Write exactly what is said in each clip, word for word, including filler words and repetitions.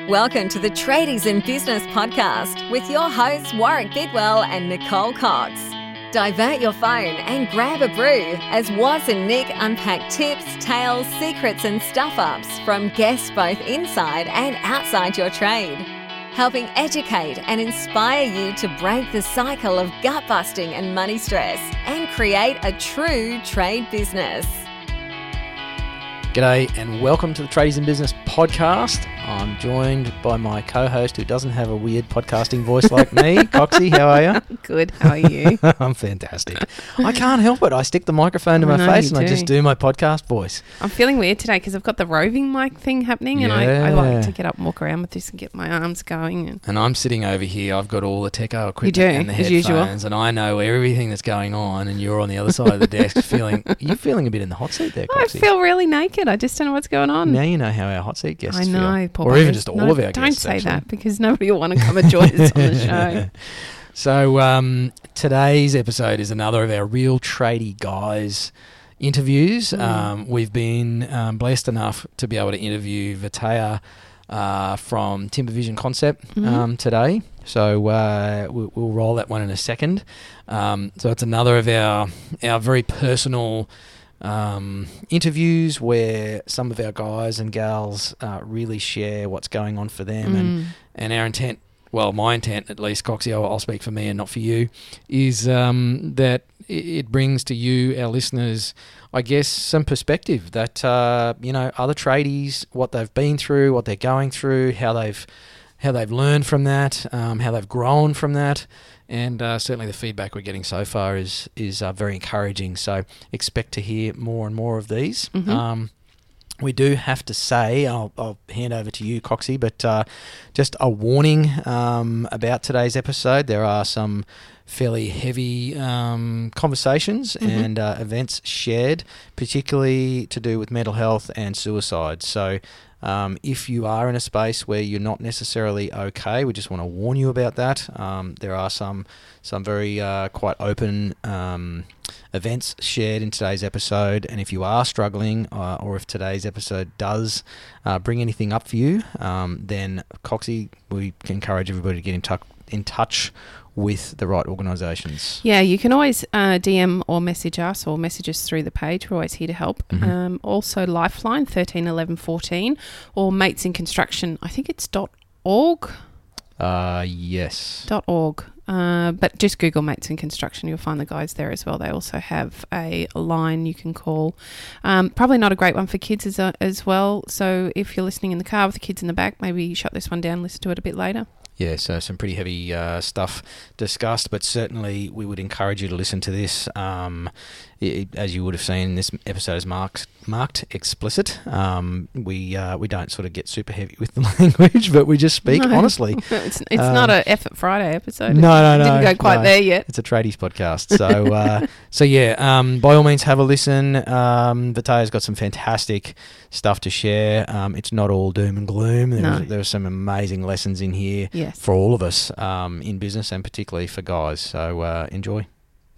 Welcome to the Tradies in Business podcast with your hosts Warwick Bidwell and Nicole Cox. Divert your phone and grab a brew as Waz and Nick unpack tips, tales, secrets and stuff-ups from guests both inside and outside your trade, helping educate and inspire you to break the cycle of gut-busting and money stress and create a true trade business. G'day and welcome to the Tradies in Business podcast. I'm joined by my co-host who doesn't have a weird podcasting voice like me. Coxie, how are you? Good, how are you? I'm fantastic. I can't help it. I stick the microphone to I my know, face you and do. I just do my podcast voice. I'm feeling weird today because I've got the roving mic thing happening and I, I Yeah. like to get up and walk around with this and get my arms going. And And I'm sitting over here. I've got all the techo equipment You do, and the as usual. headphones and I know everything that's going on and you're on the other side of the desk feeling... Are you feeling a bit in the hot seat there, I Coxie? feel really naked. I just don't know what's going on. Now you know how our hot seat guests I know, feel. poor Or even buggers. just all No, of our don't guests, say actually. that because nobody will want to come and join us on the show. So um, today's episode is another of our Real Tradie Guys interviews. Mm. Um, we've been um, blessed enough to be able to interview Vitaya uh, from Timber Vision Concept Mhm. um, today. So uh, we'll, we'll roll that one in a second. Um, so it's another of our our very personal um, interviews where some of our guys and gals uh, really share what's going on for them and Mm. and our intent, well, my intent at least, Coxie, I'll, I'll speak for me and not for you, is um, that i- it brings to you, our listeners, I guess, some perspective that, uh, you know, other tradies, what they've been through, what they're going through, how they've how they've learned from that, um, how they've grown from that, and uh, certainly the feedback we're getting so far is is uh, very encouraging. So expect to hear more and more of these. Mhm. Um, we do have to say, I'll, I'll hand over to you, Coxie, but uh, just a warning um, about today's episode. There are some fairly heavy um, conversations Mhm. and uh, events shared, particularly to do with mental health and suicide. So um, if you are in a space where you're not necessarily okay, we just want to warn you about that. Um, there are some some very uh, quite open um, events shared in today's episode, and if you are struggling uh, or if today's episode does uh, bring anything up for you, um, then Coxie, we encourage everybody to get in, tuck in touch with the right organisations. Yeah, you can always uh, D M or message us or message us through the page. We're always here to help. Mhm. Um, also, Lifeline thirteen eleven fourteen or Mates in Construction. I think it's dot .org. Uh, yes. Dot .org. Uh, but just Google Mates in Construction. You'll find the guys there as well. They also have a line you can call. Um, probably not a great one for kids as, uh, as well. So if you're listening in the car with the kids in the back, maybe shut this one down, listen to it a bit later. Yeah, so some pretty heavy uh, stuff discussed, but certainly we would encourage you to listen to this. Um, it, as you would have seen, this episode is marked marked explicit. Um, we uh, we don't sort of get super heavy with the language, but we just speak No. honestly. it's it's Um, not a Effort Friday episode. No, no, no. Didn't go quite no. there yet. It's a tradies podcast. So, uh, so yeah, um, by all means, have a listen. Um, Vitaya's got some fantastic stuff to share. Um, it's not all doom and gloom. There, No. was, there are some amazing lessons in here Yes. for all of us um, in business and particularly for guys. So uh, enjoy.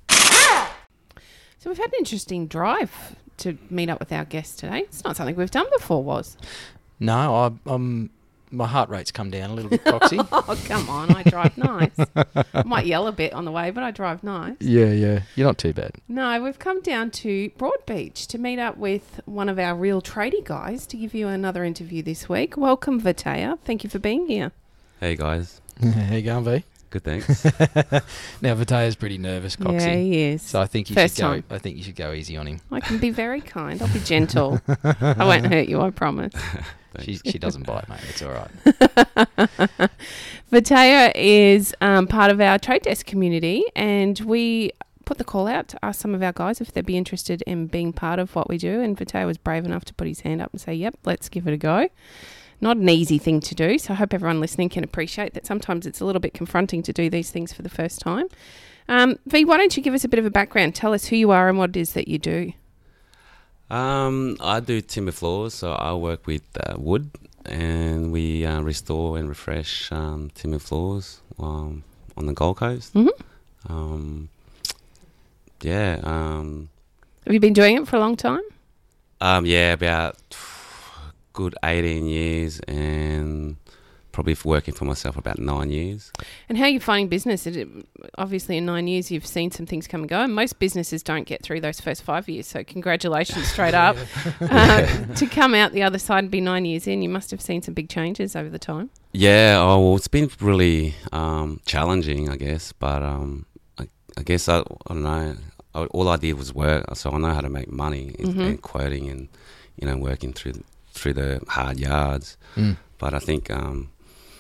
So we've had an interesting drive to meet up with our guests today. It's not something we've done before, was? No, I, um, my heart rate's come down a little bit, Coxie. Oh, come on. I drive nice. I might yell a bit on the way, but I drive nice. yeah, yeah. You're not too bad. No, we've come down to Broadbeach to meet up with one of our Real Tradie guys to give you another interview this week. Welcome, Vitaya. Thank you for being here. Hey guys, How you going, V? good thanks. Now, Vitaya's pretty nervous, Coxie. Yeah, he is. So I think you First should go. time. I think you should go easy on him. I can be very kind. I'll be gentle. I won't hurt you, I promise. She she doesn't bite, mate. It's all right. Vitaya is um, part of our trade desk community, and we put the call out to ask some of our guys if they'd be interested in being part of what we do. And Vitaya was brave enough to put his hand up and say, yep, let's give it a go. Not an easy thing to do, so I hope everyone listening can appreciate that sometimes it's a little bit confronting to do these things for the first time. Um, V, why don't you give us a bit of a background? Tell us who you are and what it is that you do. um, I do timber floors, so I work with uh, wood, and we uh, restore and refresh um, timber floors um, on the Gold Coast. Mhm. Um, yeah, um, Have you been doing it for a long time? um, yeah, about good eighteen years, and probably working for myself for about nine years. And how are you finding business? It, obviously, in nine years, you've seen some things come and go. And most businesses don't get through those first five years. So congratulations straight up. uh, to come out the other side and be nine years in, you must have seen some big changes over the time. Yeah, oh, well, it's been really um, challenging, I guess. But um, I, I guess, I, I don't know, I, all I did was work. So I know how to make money in, Mm-hmm. in quoting and, you know, working through through the hard yards. Mm. But I think um,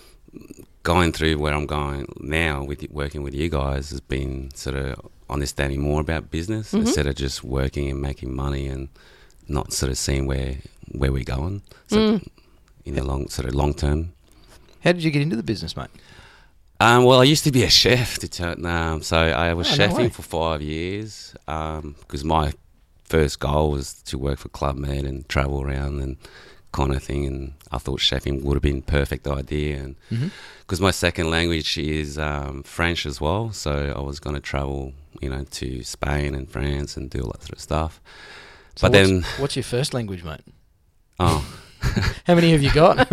going through where I'm going now with working with you guys has been sort of understanding more about business Mm-hmm. instead of just working and making money and not sort of seeing where where we're going. So Mm. in the long sort of long term. How did you get into the business, mate? Um, well, I used to be a chef, to tell, um, so I was Oh, no way. chefing for five years because my first goal was to work for Club Med and travel around and kind of thing, and I thought chefing would have been a perfect idea, and Mm-hmm. because my second language is um, French as well, so I was going to travel, you know, to Spain and France and do all that sort of stuff. So but what's, then, what's your first language, mate? oh, How many have you got?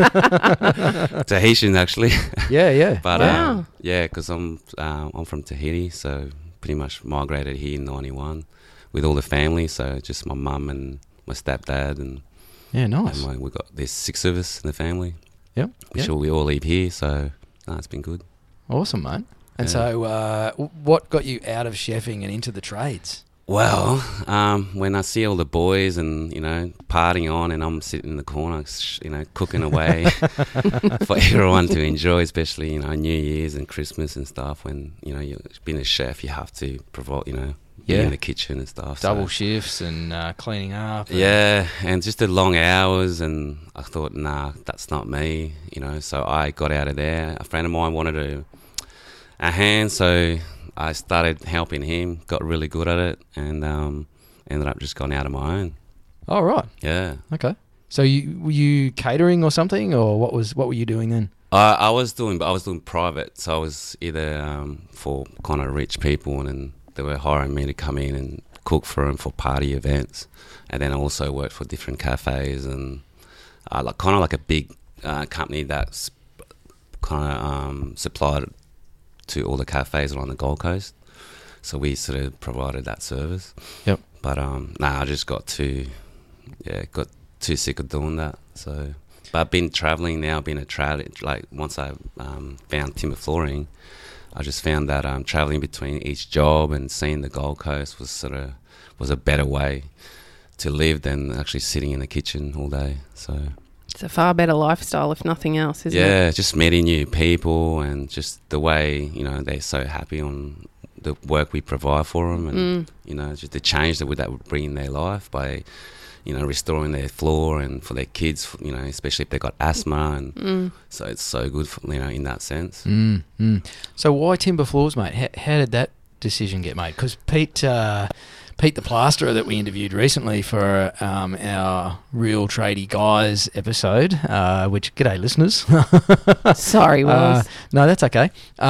Tahitian actually. yeah, yeah. But Wow. um, yeah, because I'm uh, I'm from Tahiti, so pretty much migrated here in ninety-one with all the family. So just my mum and my stepdad, and, Yeah, and nice. my, we got there's six of us in the family. Yep. Which yep. all we all live here, so no, it's been good. Awesome, mate. And Yeah. so, uh, w- what got you out of chefing and into the trades? Well, um, when I see all the boys and, you know, partying on, and I'm sitting in the corner, sh- you know, cooking away for everyone to enjoy, especially, you know, New Year's and Christmas and stuff. When, you know, you're being a chef, you have to provide, you know, be Yeah. in the kitchen and stuff. Double so. shifts and uh, cleaning up. and- Yeah, and just the long hours, and I thought, nah, that's not me, you know. So I got out of there. A friend of mine wanted a, a hand, so I started helping him. Got really good at it, and um, ended up just going out on my own. Oh, right. Yeah, Okay. So you were you catering or something, or what was what were you doing then? I, I was doing, but I was doing private. So I was either um, for kind of rich people, and then they were hiring me to come in and cook for them for party events, and then I also worked for different cafes and uh, like kind of like a big uh, company that's kind of um, supplied to all the cafes along the Gold Coast. So we sort of provided that service. Yep. But um, nah, I just got too, yeah, got too sick of doing that. So, but I've been traveling now, been a trad. Like once I um, found timber flooring, I just found that um, traveling between each job and seeing the Gold Coast was sort of was a better way to live than actually sitting in the kitchen all day. So It's a far better lifestyle, if nothing else, isn't it? yeah, just meeting new people and just the way, you know, they're so happy on the work we provide for them, and Mm. you know, just the change that would that would bring in their life by, you know, restoring their floor, and for their kids, you know, especially if they've got asthma, and Mm. so it's so good, for, you know, in that sense. Mm, mm. So why timber floors, mate? How, how did that decision get made? Because Pete, uh, Pete the plasterer that we interviewed recently for um, our Real Tradie Guys episode, uh, which, g'day listeners. Sorry, Uh, Willis. no, that's okay.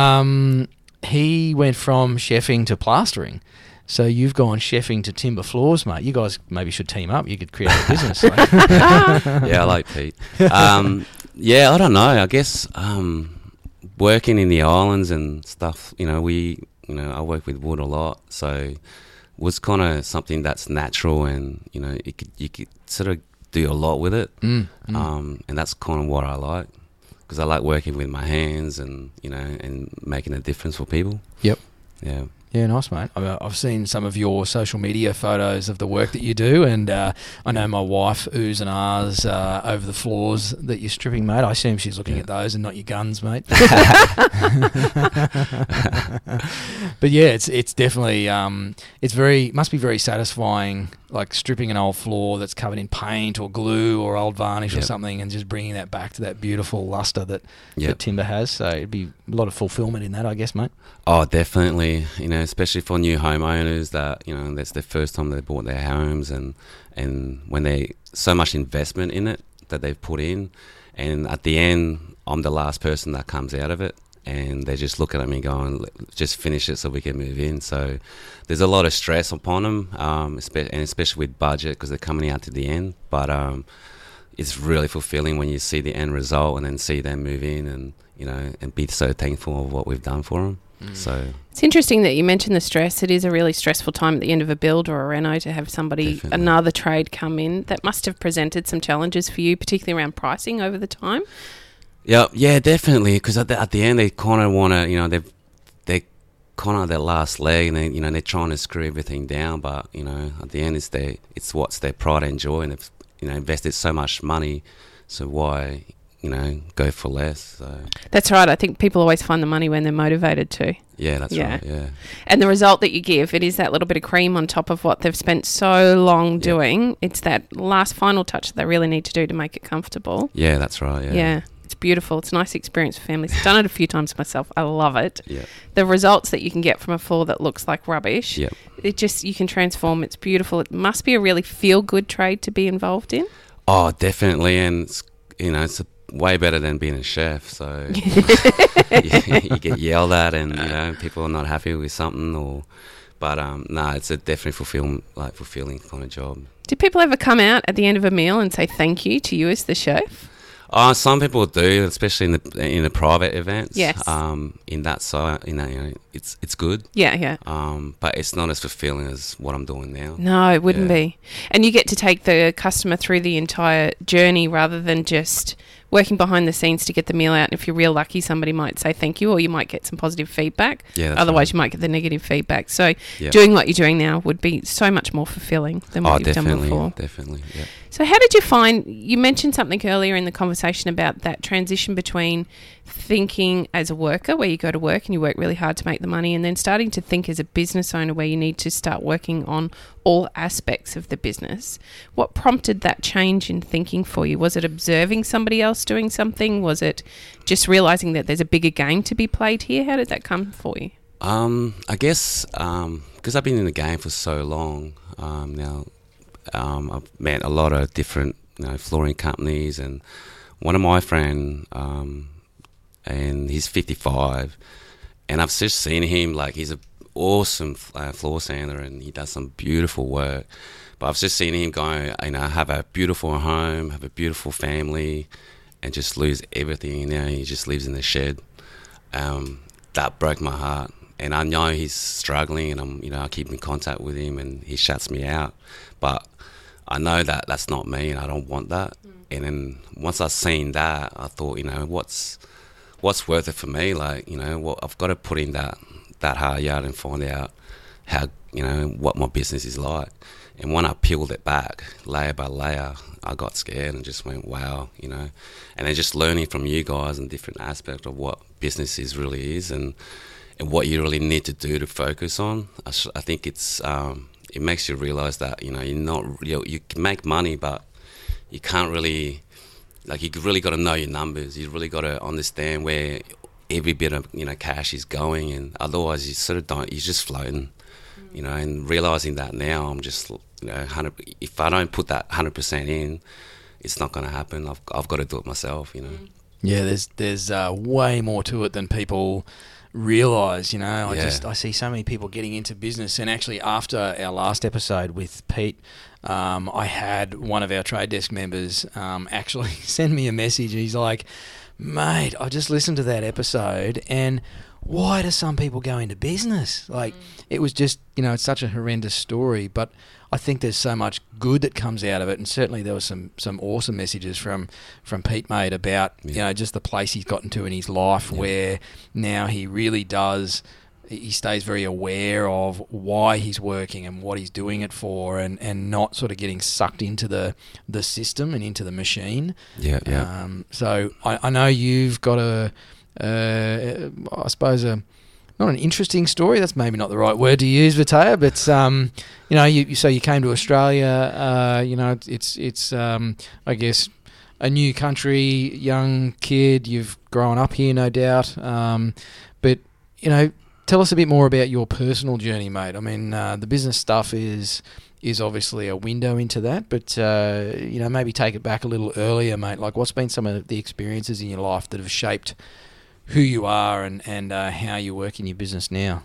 Um, he went from chefing to plastering. So you've gone chefing to timber floors, mate. You guys maybe should team up. You could create a business. like. Yeah, I like Pete. Um, yeah, I don't know. I guess um, working in the islands and stuff, you know, we, you know, I work with wood a lot, so was kind of something that's natural, and you know, it could, you could sort of do a lot with it, Mm, mm. um, and that's kind of what I like, because I like working with my hands and, you know, and making a difference for people. Yep. Yeah. Yeah, nice, mate. I- I've seen some of your social media photos of the work that you do, and uh, I know my wife oohs and ahs uh, over the floors that you're stripping, mate. I assume she's looking Yeah. at those and not your guns, mate. But yeah, it's it's definitely um, it's very must be very satisfying, like stripping an old floor that's covered in paint or glue or old varnish or Yep. something, and just bringing that back to that beautiful luster that, Yep. that timber has. So it'd be a lot of fulfillment in that, I guess, mate. Oh, definitely. You know, especially for new homeowners that, you know, that's their first time they bought their homes, and and when they so much investment in it that they've put in, and at the end, I'm the last person that comes out of it, and they're just looking at me going, "Let- just finish it so we can move in." So there's a lot of stress upon them, um, espe- and especially with budget, because they're coming out to the end. But um, it's really fulfilling when you see the end result and then see them move in and, you know, and be so thankful of what we've done for them. Mm. So it's interesting that you mentioned the stress. It is a really stressful time at the end of a build or a reno to have somebody, Definitely. another trade come in. That must have presented some challenges for you, particularly around pricing over the time. Yeah, yeah, definitely. Because at the, at the end, they kind of want to, you know, they've they kind of their last leg, and they, you know, they're trying to screw everything down. But you know, at the end, it's their, it's what's their pride and joy, and they've, you know, invested so much money. So why, you know, go for less? So. That's right. I think people always find the money when they're motivated to. Yeah, that's yeah. right. Yeah. And the result that you give, it is that little bit of cream on top of what they've spent so long yeah. doing. It's that last final touch that they really need to do to make it comfortable. Yeah, that's right. Yeah. Yeah. It's beautiful. It's a nice experience for families. I've done it a few times myself. I love it. Yeah. The results that you can get from a floor that looks like rubbish, yep. it just, you can transform. It's beautiful. It must be a really feel-good trade to be involved in. Oh, definitely. And, it's, you know, it's a, way better than being a chef. So you, you get yelled at and, you know, people are not happy with something or... But, um, no, it's a definitely fulfill, like, fulfilling kind of job. Do people ever come out at the end of a meal and say thank you to you as the chef? Uh, some people do, especially in the in the private events. Yes. Um, in that side, you know, you know, it's it's good. Yeah, yeah. Um, but it's not as fulfilling as what I'm doing now. No, it wouldn't yeah. be. And you get to take the customer through the entire journey rather than just working behind the scenes to get the meal out. And if you're real lucky, somebody might say thank you, or you might get some positive feedback. Yeah, that's Otherwise, right. you might get the negative feedback. So yep. doing what you're doing now would be so much more fulfilling than what oh, you've done before. Definitely, yeah. So how did you find, you mentioned something earlier in the conversation about that transition between thinking as a worker, where you go to work and you work really hard to make the money, and then starting to think as a business owner where you need to start working on all aspects of the business. What prompted that change in thinking for you? Was it observing somebody else doing something? Was it just realising that there's a bigger game to be played here? How did that come for you? Um, I guess um, because I've been in the game for so long um, now, um, I've met a lot of different, you know, flooring companies, and one of my friend, um, and he's fifty-five, and I've just seen him, like, he's an awesome uh, floor sander, and he does some beautiful work. But I've just seen him go, you know, have a beautiful home, have a beautiful family, and just lose everything. You know, he just lives in the shed. Um, that broke my heart. And I know he's struggling, and I'm, you know, I keep in contact with him, and he shuts me out. But I know that that's not me, and I don't want that. Mm. And then once I seen that, I thought, you know, what's what's worth it for me? Like, you know, what I've got to put in that that hard yard and find out how, you know, what my business is like. And when I peeled it back layer by layer, I got scared and just went, wow, you know. And then just learning from you guys and different aspects of what business is really is, and and what you really need to do to focus on. I, sh- I think it's um, it makes you realise that, you know, you're not you, you can make money, but you can't really, like, you really got to know your numbers. You really got to understand where every bit of, you know, cash is going, and otherwise you sort of don't. You're just floating, you know. And realising that now, I'm just, you know, one hundred if I don't put that one hundred percent in, it's not going to happen. I've I've got to do it myself, you know. Yeah, there's there's uh, way more to it than people realise, you know. I yeah. just I see so many people getting into business, and actually after our last episode with Pete, um, I had one of our trade desk members um, actually send me a message, and he's like, mate, I just listened to that episode, and why do some people go into business? Like, mm. it was just, you know, it's such a horrendous story, but I think there's so much good that comes out of it, and certainly there was some some awesome messages from from Pete, mate, about yeah. you know, just the place he's gotten to in his life, yeah. where now he really does, he stays very aware of why he's working and what he's doing it for, and, and not sort of getting sucked into the the system and into the machine. Yeah, yeah. Um, so I, I know you've got a, uh, I suppose a. Not an interesting story. That's maybe not the right word to use, Vitaya. But um, you know, you so you came to Australia. Uh, you know, it's it's um, I guess a new country, young kid. You've grown up here, no doubt. Um, but you know, tell us a bit more about your personal journey, mate. I mean, uh, the business stuff is is obviously a window into that. But uh, you know, maybe take it back a little earlier, mate. Like, what's been some of the experiences in your life that have shaped who you are and, and uh, how you work in your business now?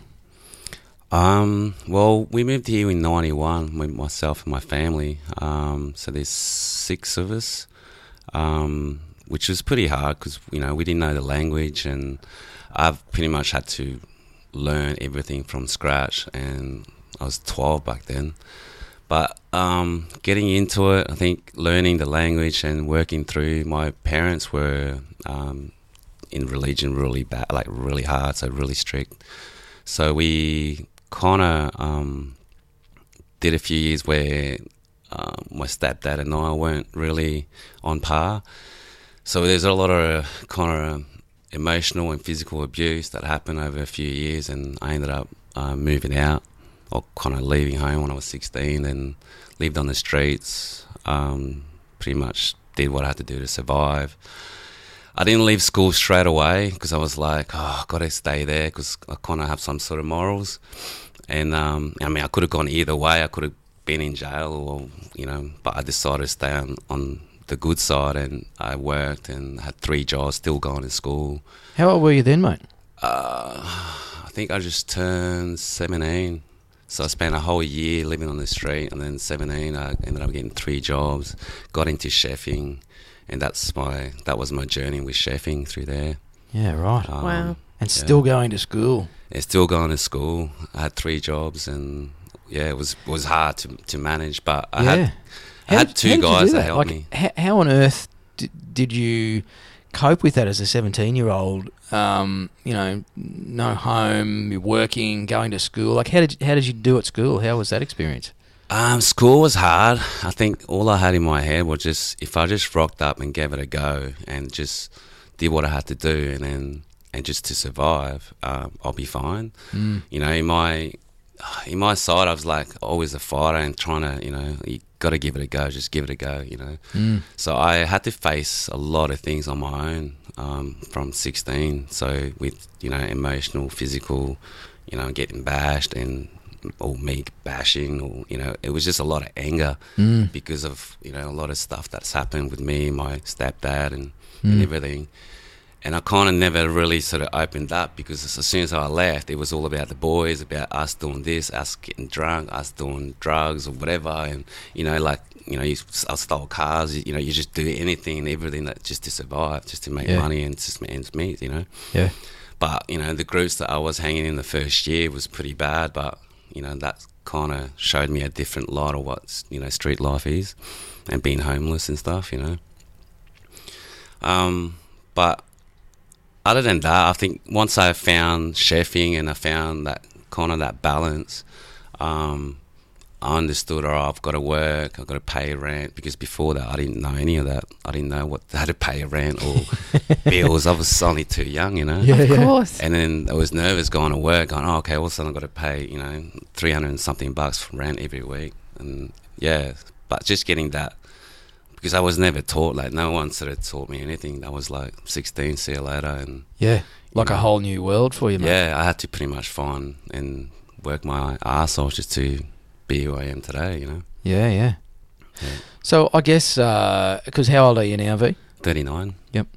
Um, well, we moved here in ninety-one with myself and my family. Um, so there's six of us. um, which was pretty hard because, you know, we didn't know the language, and I've pretty much had to learn everything from scratch, and I was twelve back then. But um, getting into it, I think learning the language and working through, my parents were um, in religion really bad, like really hard, so really strict. So we kind of um, did a few years where uh, my stepdad and I weren't really on par. So there's a lot of kind of emotional and physical abuse that happened over a few years, and I ended up uh, moving out, or kind of leaving home when I was sixteen, and lived on the streets. Um, pretty much did what I had to do to survive. I didn't leave school straight away because I was like, oh, I've got to stay there because I kind of have some sort of morals. And um, I mean, I could have gone either way. I could have been in jail, or you know, but I decided to stay on, on the good side, and I worked and had three jobs, still going to school. How old were you then, mate? Uh, I think I just turned seventeen. So I spent a whole year living on the street, and then seventeen, I ended up getting three jobs, got into chefing, and that's my that was my journey with chefing through there. Yeah, right. Um, Wow. And yeah. still going to school. And still going to school. I had three jobs, and yeah, it was it was hard to to manage, but I yeah. had I How had did- two how did you guys do that helped like, me. How, how on earth did, did you cope with that as a seventeen-year-old? Um, you know, no home, you're working, going to school. Like, how did how did you do at school? How was that experience? Um, school was hard. I think all I had in my head was just if I just rocked up and gave it a go and just did what I had to do, and then and just to survive, um, I'll be fine. Mm. You know, in my in my side, I was like always a fighter and trying to, you know, you got to give it a go, just give it a go, you know. Mm. So I had to face a lot of things on my own um, from sixteen. So with, you know, emotional, physical, you know, getting bashed and or me bashing, or, you know, it was just a lot of anger Mm. because of, you know, a lot of stuff that's happened with me, my stepdad and, Mm. and everything. And I kind of never really sort of opened up because as soon as I left, it was all about the boys, about us doing this, us getting drunk, us doing drugs or whatever. And, you know, like, you know, you, I stole cars, you, you know, you just do anything and everything that just to survive, just to make Yeah. money and just ends meet, you know. Yeah. But, you know, the groups that I was hanging in the first year was pretty bad, but, you know, that kind of showed me a different light of what, you know, street life is and being homeless and stuff, you know. Um, but other than that, I think once I found chefing and I found that kind of that balance, um, I understood, all right, I've got to work, I've got to pay rent, because before that I didn't know any of that. I didn't know what how to pay rent or bills. I was only too young, you know. Yeah, Of yeah. course. And then I was nervous going to work, going, oh, okay, all of a sudden I've got to pay, you know, three hundred and something bucks for rent every week. And yeah, but just getting that, because I was never taught, like no one sort of taught me anything. I was like sixteen, see you later. And Yeah. Like you a know, whole new world for you, mate. yeah, I had to pretty much find and work my arse off just to be who I am today, you know. Yeah, yeah. Yeah. So I guess, because how old are you now, V? thirty-nine.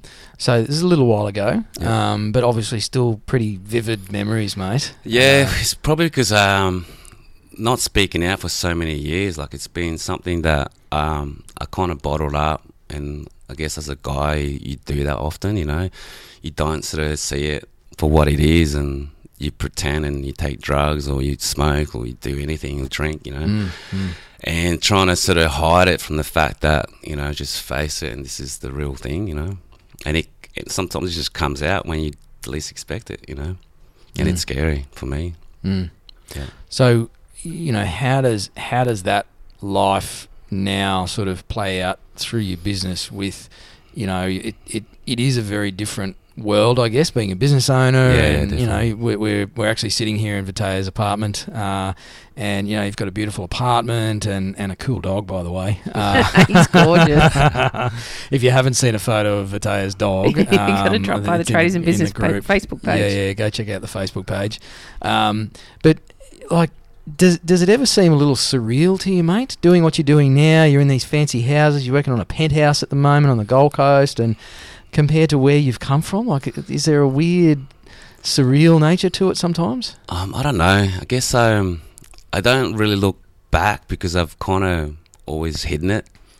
So this is a little while ago, Yeah. um, but obviously still pretty vivid memories, mate. Yeah, Uh, it's probably because um, not speaking out for so many years, like it's been something that um, I kind of bottled up, and I guess as a guy you do that often, you know. You don't sort of see it for what it is, and you pretend and you take drugs or you smoke or you do anything, you drink, you know. mm, mm. And trying to sort of hide it from the fact that, you know, just face it and this is the real thing, you know. And it, it sometimes it just comes out when you least expect it, you know. And Mm. it's scary for me. Mm. Yeah. So, you know, how does how does that life now sort of play out through your business with, you know, it, it, it is a very different world, I guess, being a business owner, Yeah, and yeah, you know, we're, we're we're actually sitting here in Vitaya's apartment, uh, and you know, you've got a beautiful apartment and, and a cool dog, by the way. Uh, He's gorgeous. if you haven't seen a photo of Vitaya's dog, You gotta um, drop by the it's in Tradies and in the Business pa- group. Facebook page. Yeah, yeah, go check out the Facebook page. Um, but like, does does it ever seem a little surreal to you, mate? Doing what you're doing now, you're in these fancy houses, you're working on a penthouse at the moment on the Gold Coast, and compared to where you've come from, like, is there a weird, surreal nature to it sometimes? Um, I don't know. I guess um, I don't really look back because I've kind of always hidden it.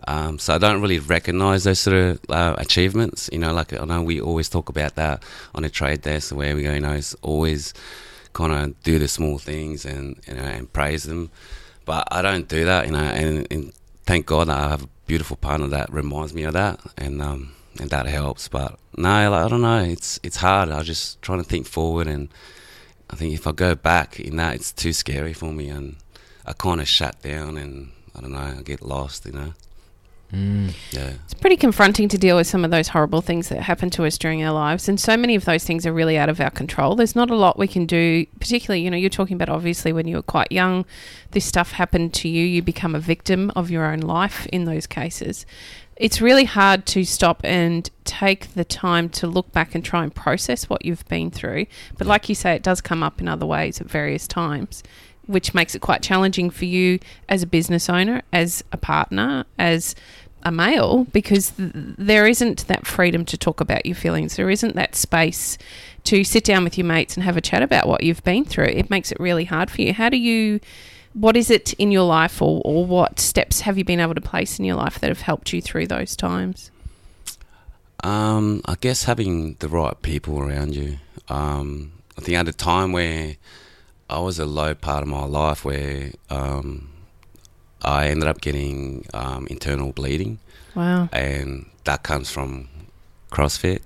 Um, so I don't really recognise those sort of uh, achievements. You know, like I know we always talk about that on a trade desk, where we go, you know, it's always kind of do the small things and, you know, and praise them. But I don't do that, you know, and, and thank God that I have a beautiful partner that reminds me of that, and um, and that helps. But no, like, I don't know, it's it's hard. I'm just trying to think forward, and I think if I go back in that, it's too scary for me, and I kind of shut down, and I don't know, I get lost, you know. Mm. Yeah. It's pretty confronting to deal with some of those horrible things that happen to us during our lives, and so many of those things are really out of our control. There's not a lot we can do, particularly, you know, you're talking about obviously when you were quite young, this stuff happened to you, you become a victim of your own life in those cases. It's really hard to stop and take the time to look back and try and process what you've been through. But like you say, it does come up in other ways at various times, which makes it quite challenging for you as a business owner, as a partner, as a male, because th- there isn't that freedom to talk about your feelings. There isn't that space to sit down with your mates and have a chat about what you've been through. It makes it really hard for you. How do you, what is it in your life, or, or what steps have you been able to place in your life that have helped you through those times? Um, I guess having the right people around you. Um, I think at a time where I was a low part of my life, where um, I ended up getting um, internal bleeding. Wow. And that comes from CrossFit.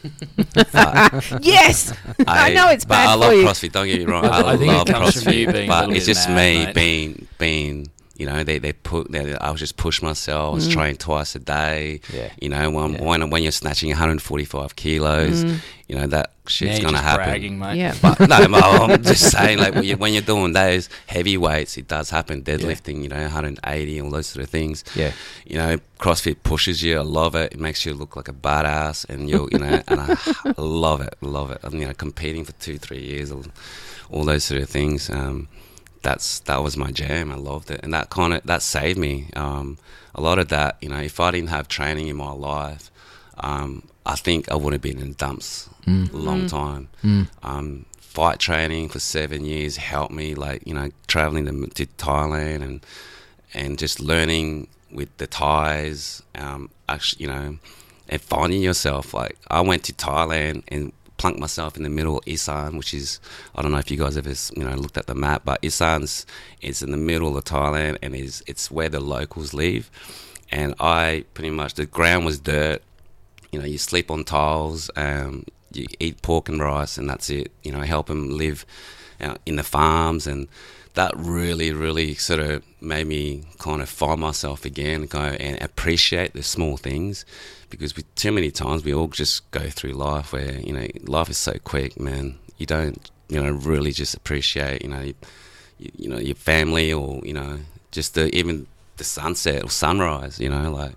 Yes! I, I know it's bad I for love you. CrossFit, don't get me wrong. I, I think love it comes CrossFit, from you being a but little it's bit just mad, me mate. being, being, you know, they, they put, they, I was just push myself. I was Mm. training twice a day. Yeah. You know, when, Yeah. when, when you're snatching one hundred forty-five kilos, Mm. you know, that Now shit's you're going to just happen. bragging, mate. Yeah. But no, I'm just saying, like, when, you, when you're doing those heavy weights, it does happen. Deadlifting, you know, one hundred eighty, all those sort of things. Yeah. You know, CrossFit pushes you. I love it. It makes you look like a badass, and you, you know, and I love it, love it. I'm, you know, competing for two, three years, all, all those sort of things. Um, that's that was my jam. I loved it, and that kind of that saved me. Um, a lot of that, you know, if I didn't have training in my life, um, I think I would have been in the dumps Mm. a long Mm. time. Mm. Um, fight training for seven years helped me, like, you know, traveling to, to Thailand and and just learning with the Thais, um, actually, you know, and finding yourself. Like, I went to Thailand and plunked myself in the middle of Isan, which is, I don't know if you guys ever, you know, looked at the map, but Isan's is in the middle of Thailand, and is it's where the locals live. And I pretty much, the ground was dirt. You know, you sleep on tiles, um, you eat pork and rice, and that's it. You know, help them live uh, in the farms, and that really, really sort of made me kind of find myself again, go and appreciate the small things, because we, too many times we all just go through life where, you know, life is so quick, man. You don't, you know, really just appreciate, you know, you, you know, your family, or, you know, just the, even the sunset or sunrise, you know, like,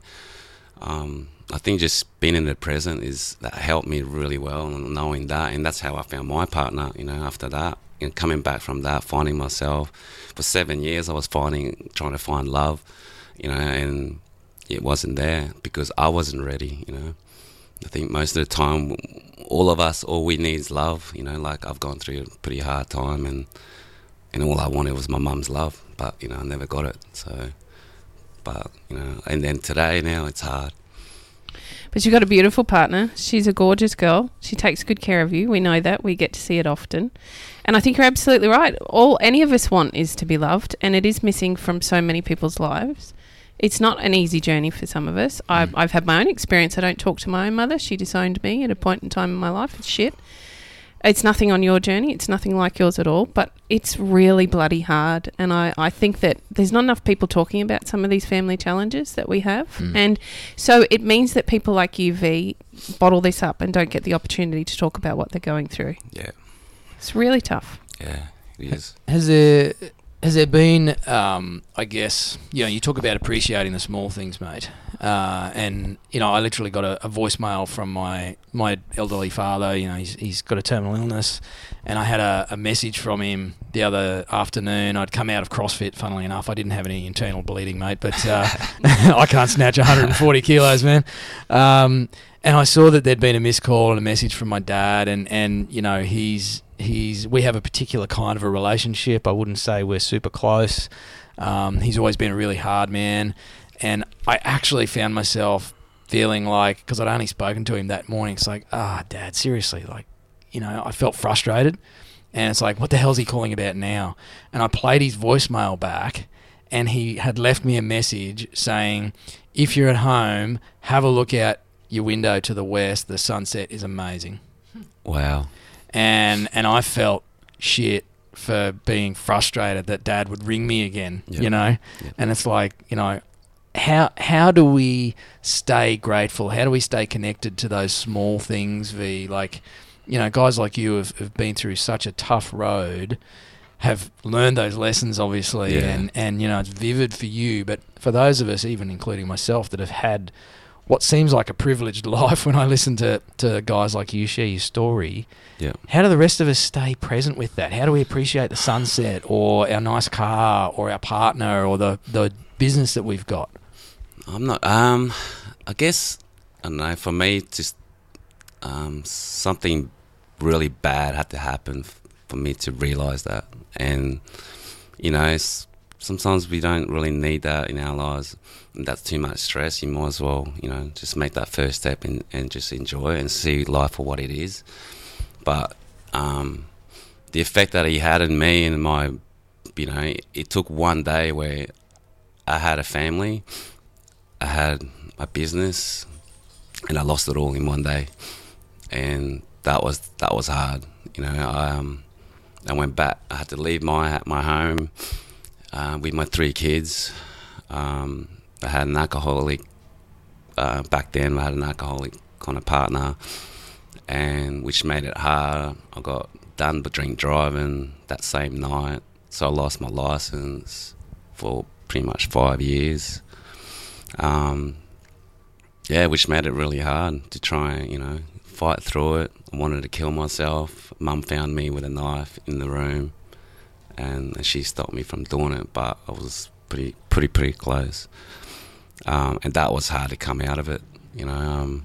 um, I think just being in the present is that helped me really well, and knowing that, and that's how I found my partner, you know, after that. And coming back from that, finding myself. For seven years I was finding, trying to find love, you know, and it wasn't there because I wasn't ready, you know. I think most of the time, all of us, all we need is love, you know, like I've gone through a pretty hard time, and and all I wanted was my mum's love, but, you know, I never got it, so, but, you know, and then today now it's hard. But you've got a beautiful partner. She's a gorgeous girl. She takes good care of you. We know that. We get to see it often. And I think you're absolutely right. All any of us want is to be loved, and it is missing from so many people's lives. It's not an easy journey for some of us. I've, I've had my own experience. I don't talk to my own mother. She disowned me at a point in time in my life. It's shit. It's nothing on your journey. It's nothing like yours at all. But it's really bloody hard. And I, I think that there's not enough people talking about some of these family challenges that we have. Mm. And so it means that people like you, V, bottle this up and don't get the opportunity to talk about what they're going through. Yeah, It's really tough. yeah, it is. Has there has there been, um, I guess, you know, you talk about appreciating the small things, mate. Uh, and, you know, I literally got a, a voicemail from my, my elderly father. You know, he's, he's got a terminal illness. And I had a, a message from him the other afternoon. I'd come out of CrossFit, funnily enough. I didn't have any internal bleeding, mate, but uh, I can't snatch one hundred forty kilos, man. Um, and I saw that there'd been a missed call and a message from my dad. And, and you know, he's he's we have a particular kind of a relationship. I wouldn't say we're super close. Um, he's always been a really hard man. And I actually found myself feeling like, because I'd only spoken to him that morning, it's like, ah, oh, Dad, seriously, like, you know, I felt frustrated. And it's like, what the hell's he calling about now? And I played his voicemail back, and he had left me a message saying, if you're at home, have a look out your window to the west. The sunset is amazing. Wow. And and I felt shit for being frustrated that Dad would ring me again, yep. you know? Yep. And it's like, you know, how how do we stay grateful? How do we stay connected to those small things, V? Like, you know, guys like you have, have been through such a tough road, have learned those lessons, obviously, yeah. and, and, you know, it's vivid for you. But for those of us, even including myself, that have had what seems like a privileged life, when I listen to, to guys like you share your story, yeah. how do the rest of us stay present with that? How do we appreciate the sunset or our nice car or our partner or the, the business that we've got? I'm not, um, I guess, I don't know, for me, just um, something really bad had to happen f- for me to realise that. And, you know, it's, sometimes we don't really need that in our lives. And that's too much stress. You might as well, you know, just make that first step and, and just enjoy it and see life for what it is. But um, the effect that he had on me and my, you know, it took one day where I had a family, I had my business, and I lost it all in one day. And that was that was hard. You know, I, um, I went back. I had to leave my my home uh, with my three kids. Um, I had an alcoholic uh, back then. I had an alcoholic kind of partner, and which made it hard. I got done for drink driving that same night, so I lost my license for pretty much five years. Um, yeah, which made it really hard to try and, you know, fight through it. I wanted to kill myself. Mum found me with a knife in the room, and she stopped me from doing it, but I was pretty, pretty, pretty close. Um, and that was hard to come out of it, you know. Um,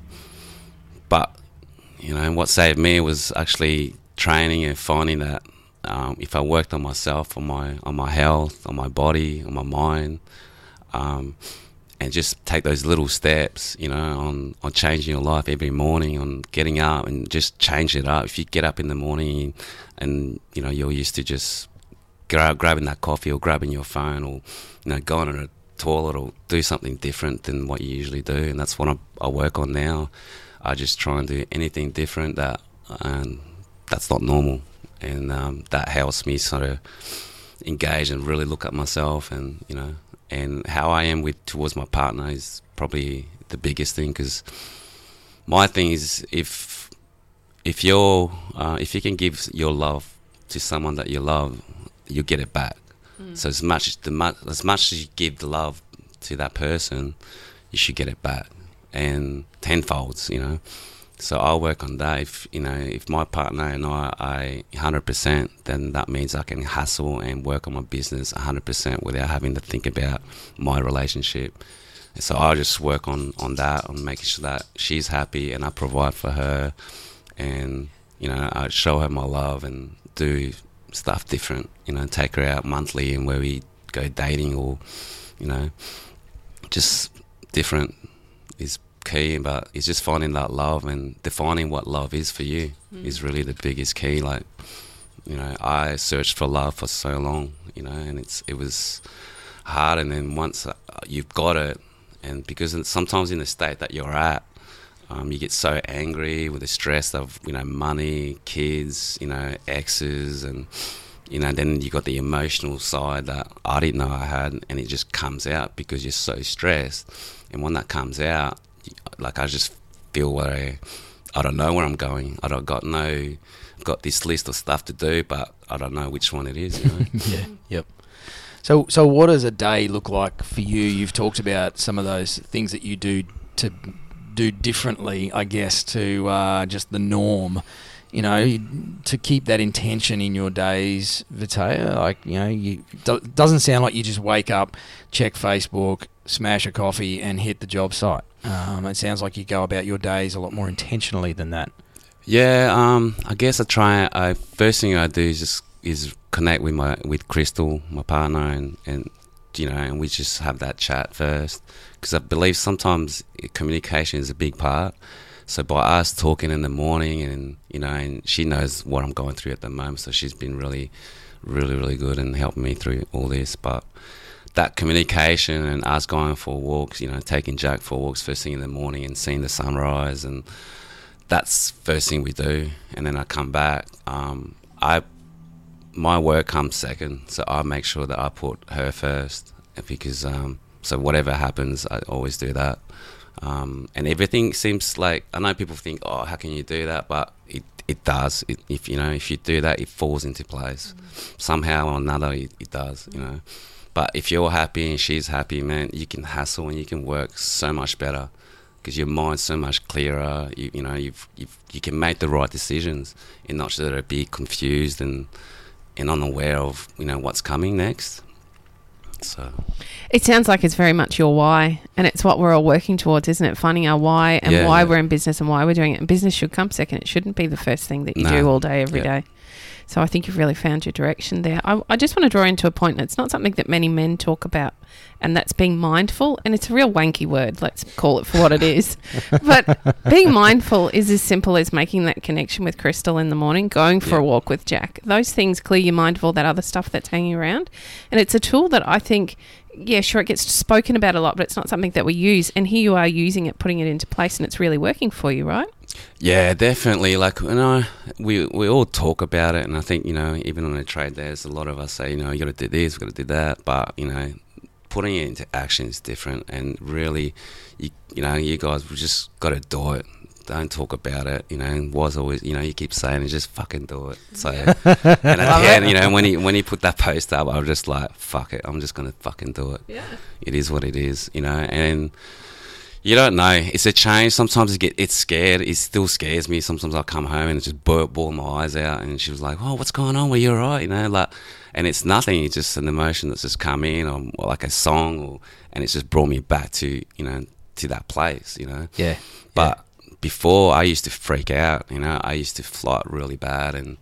but, you know, what saved me was actually training and finding that um, if I worked on myself, on my on my health, on my body, on my mind, um, and just take those little steps, you know, on, on changing your life every morning, on getting up and just change it up. If you get up in the morning and, you know, you're used to just grab, grabbing that coffee or grabbing your phone or, you know, going to the toilet or do something different than what you usually do. And that's what I, I work on now. I just try and do anything different that, and that's not normal. And um, that helps me sort of engage and really look at myself, and, you know, and how I am with towards my partner is probably the biggest thing, because my thing is if if you're uh, if you can give your love to someone that you love, you get it back. Mm. So as much the mu- as much as you give the love to that person, you should get it back, and tenfolds, you know. So I'll work on that. If, you know, if my partner and I I one hundred percent, then that means I can hustle and work on my business one hundred percent without having to think about my relationship. And so I'll just work on, on that, on making sure that she's happy and I provide for her, and, you know, I show her my love and do stuff different, you know, take her out monthly and where we go dating, or, you know, just different is key. But it's just finding that love and defining what love is for you mm. is really the biggest key. Like, you know, I searched for love for so long, you know, and it's it was hard. And then once uh, you've got it, and because sometimes in the state that you're at, um, you get so angry with the stress of, you know, money, kids, you know, exes, and, you know, then you got the emotional side that I didn't know I had, and it just comes out because you're so stressed. And when that comes out, like, I just feel where I, I don't know where I'm going. I don't got no, got this list of stuff to do, but I don't know which one it is, you know? Yeah, yep. So, so what does a day look like for you? You've talked about some of those things that you do to do differently, I guess, to uh, just the norm. You know, to keep that intention in your days, Vitea. Like, you know, you do, doesn't sound like you just wake up, check Facebook, smash a coffee, and hit the job site. Um, it sounds like you go about your days a lot more intentionally than that. Yeah, um, I guess I try. I first thing I do is just is connect with my with Crystal, my partner, and, and you know, and we just have that chat first, because I believe sometimes communication is a big part. So by us talking in the morning, and you know, and she knows what I'm going through at the moment, so she's been really, really, really good and helping me through all this. But that communication and us going for walks, you know, taking Jack for walks first thing in the morning and seeing the sunrise, and that's first thing we do. And then I come back. Um, I my work comes second, so I make sure that I put her first, because um, so whatever happens, I always do that. Um, and everything seems like, I know people think, oh, how can you do that? But it, it does. It, if you know, if you do that, it falls into place. Mm-hmm. Somehow or another, it, it does. You know. But if you're happy and she's happy, man, you can hustle and you can work so much better, because your mind's so much clearer. You, you know, you've, you've you can make the right decisions and not sort of be confused and and unaware of, you know, what's coming next. So it sounds like it's very much your why, and it's what we're all working towards, isn't it? Finding our why and yeah, why yeah. we're in business and why we're doing it. And business should come second. It shouldn't be the first thing that you No. do all day, every Yeah. day. So I think you've really found your direction there. I, I just want to draw into a point, and it's not something that many men talk about, and that's being mindful. And it's a real wanky word. Let's call it for what it is. But being mindful is as simple as making that connection with Crystal in the morning, going for Yeah. a walk with Jack. Those things clear your mind of all that other stuff that's hanging around. And it's a tool that I think, yeah, sure, it gets spoken about a lot, but it's not something that we use. And here you are using it, putting it into place, and it's really working for you, right? yeah, definitely. Like, you know, we we all talk about it, and I think, you know, even on a trade, there's a lot of us say, you know, you got to do this, we got to do that, but you know, putting it into action is different. And really, you you know, you guys, we just got to do it. Don't talk about it, you know. And was always, you know, you keep saying it, just fucking do it. So, and at the end, you know, when he when he put that post up, I was just like, fuck it, I'm just gonna fucking do it. Yeah. It is what it is, you know. And you don't know, it's a change. Sometimes you get it's scared. It still scares me. Sometimes I come home and it just bur- bawl my eyes out, and she was like, oh, what's going on? Were you alright? You know, like, and it's nothing. It's just an emotion that's just come in, or, or like a song, or and it's just brought me back to, you know, to that place, you know. Yeah. But yeah. Before, I used to freak out, you know. I used to flight really bad, and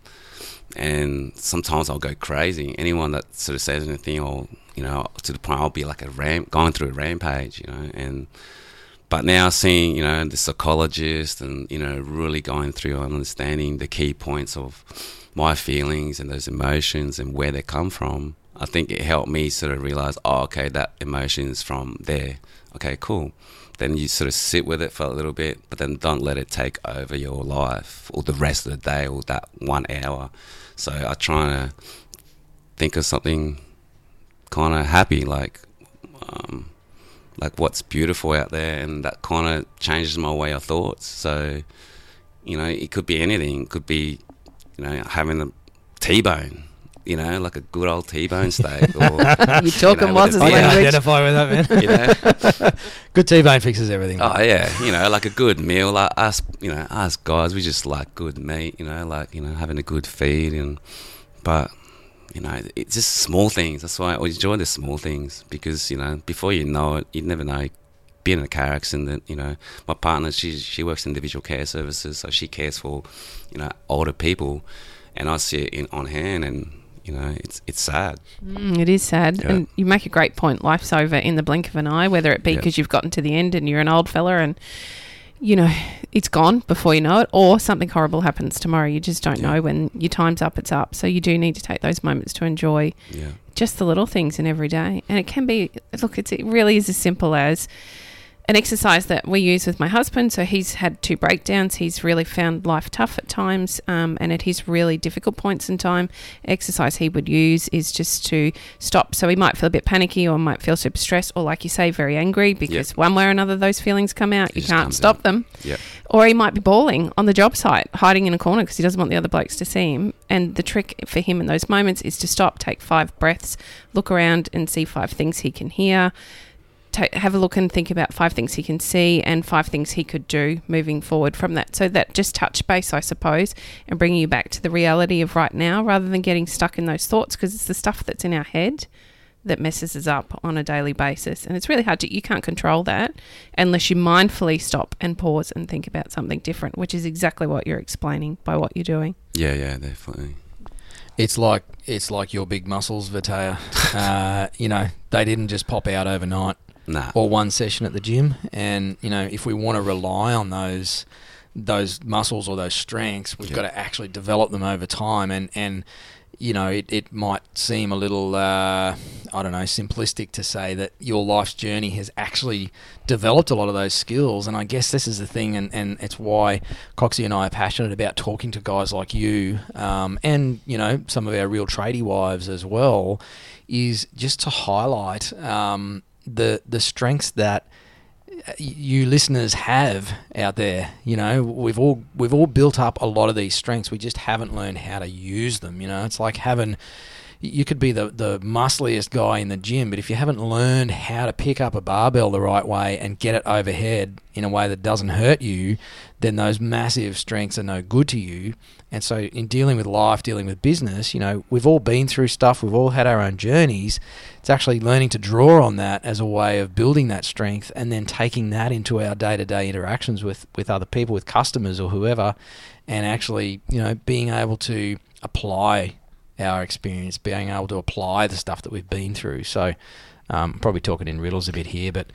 and sometimes I'll go crazy. Anyone that sort of says anything, or, you know, to the point I'll be like a ramp, going through a rampage, you know. And but now seeing, you know, the psychologist, and, you know, really going through and understanding the key points of my feelings and those emotions and where they come from, I think it helped me sort of realize, oh, okay, that emotion is from there. Okay, cool. Then you sort of sit with it for a little bit, but then don't let it take over your life or the rest of the day or that one hour. So I try to think of something kind of happy, like um, like what's beautiful out there, and that kind of changes my way of thoughts. So, you know, it could be anything. It could be, you know, having a T-bone, you know, like a good old T-bone steak. Or, You're talking you know, Waz's with a- I can language. identify with that, man. you know, Good T-bone fixes everything. oh yeah, you know, like a good meal. Like us, you know, us guys, we just like good meat. You know, like, you know, having a good feed, and but you know, it's just small things. That's why I enjoy the small things, because, you know, before you know it, you never know. Being in a car accident, you know, my partner, she she works in individual care services, so she cares for, you know, older people, and I see it in on hand, and, you know, it's it's sad. Mm, it is sad. Yeah. And you make a great point. Life's over in the blink of an eye, whether it be Yeah. because you've gotten to the end and you're an old fella and, you know, it's gone before you know it, or something horrible happens tomorrow. You just don't Yeah. know. When your time's up, it's up. So you do need to take those moments to enjoy Yeah, just the little things in every day. And it can be, look, it's, it really is as simple as an exercise that we use with my husband. So he's had two breakdowns. He's really found life tough at times, um, and at his really difficult points in time, exercise he would use is just to stop. So he might feel a bit panicky, or might feel super stressed, or, like you say, very angry, because Yep. one way or another those feelings come out. It You just can't comes stop out. them. yeah, Or he might be bawling on the job site, hiding in a corner because he doesn't want the other blokes to see him. And the trick for him in those moments is to stop, take five breaths, look around and see five things he can hear. Ta have a look and think about five things he can see and five things he could do moving forward from that. So that just touch base, I suppose, and bringing you back to the reality of right now, rather than getting stuck in those thoughts, because it's the stuff that's in our head that messes us up on a daily basis. And it's really hard to, you can't control that unless you mindfully stop and pause and think about something different, which is exactly what you're explaining by what you're doing. yeah, yeah, definitely. It's like it's like your big muscles, Vitaya. uh, you know, they didn't just pop out overnight. Nah. Or one session at the gym. And, you know, if we want to rely on those those muscles or those strengths, we've yeah. got to actually develop them over time. And, and you know, it, it might seem a little, uh, I don't know, simplistic to say that your life's journey has actually developed a lot of those skills. And I guess this is the thing, and, and it's why Coxie and I are passionate about talking to guys like you um, and, you know, some of our real tradie wives as well, is just to highlight um, the the strengths that you listeners have out there. You know, we've all we've all built up a lot of these strengths. We just haven't learned how to use them. You know, it's like having, you could be the, the muscliest guy in the gym, but if you haven't learned how to pick up a barbell the right way and get it overhead in a way that doesn't hurt you, then those massive strengths are no good to you. And so in dealing with life, dealing with business, you know, we've all been through stuff, we've all had our own journeys. It's actually learning to draw on that as a way of building that strength and then taking that into our day-to-day interactions with, with other people, with customers or whoever, and actually, you know, being able to apply our experience, being able to apply the stuff that we've been through. So um, I'm probably talking in riddles a bit here, but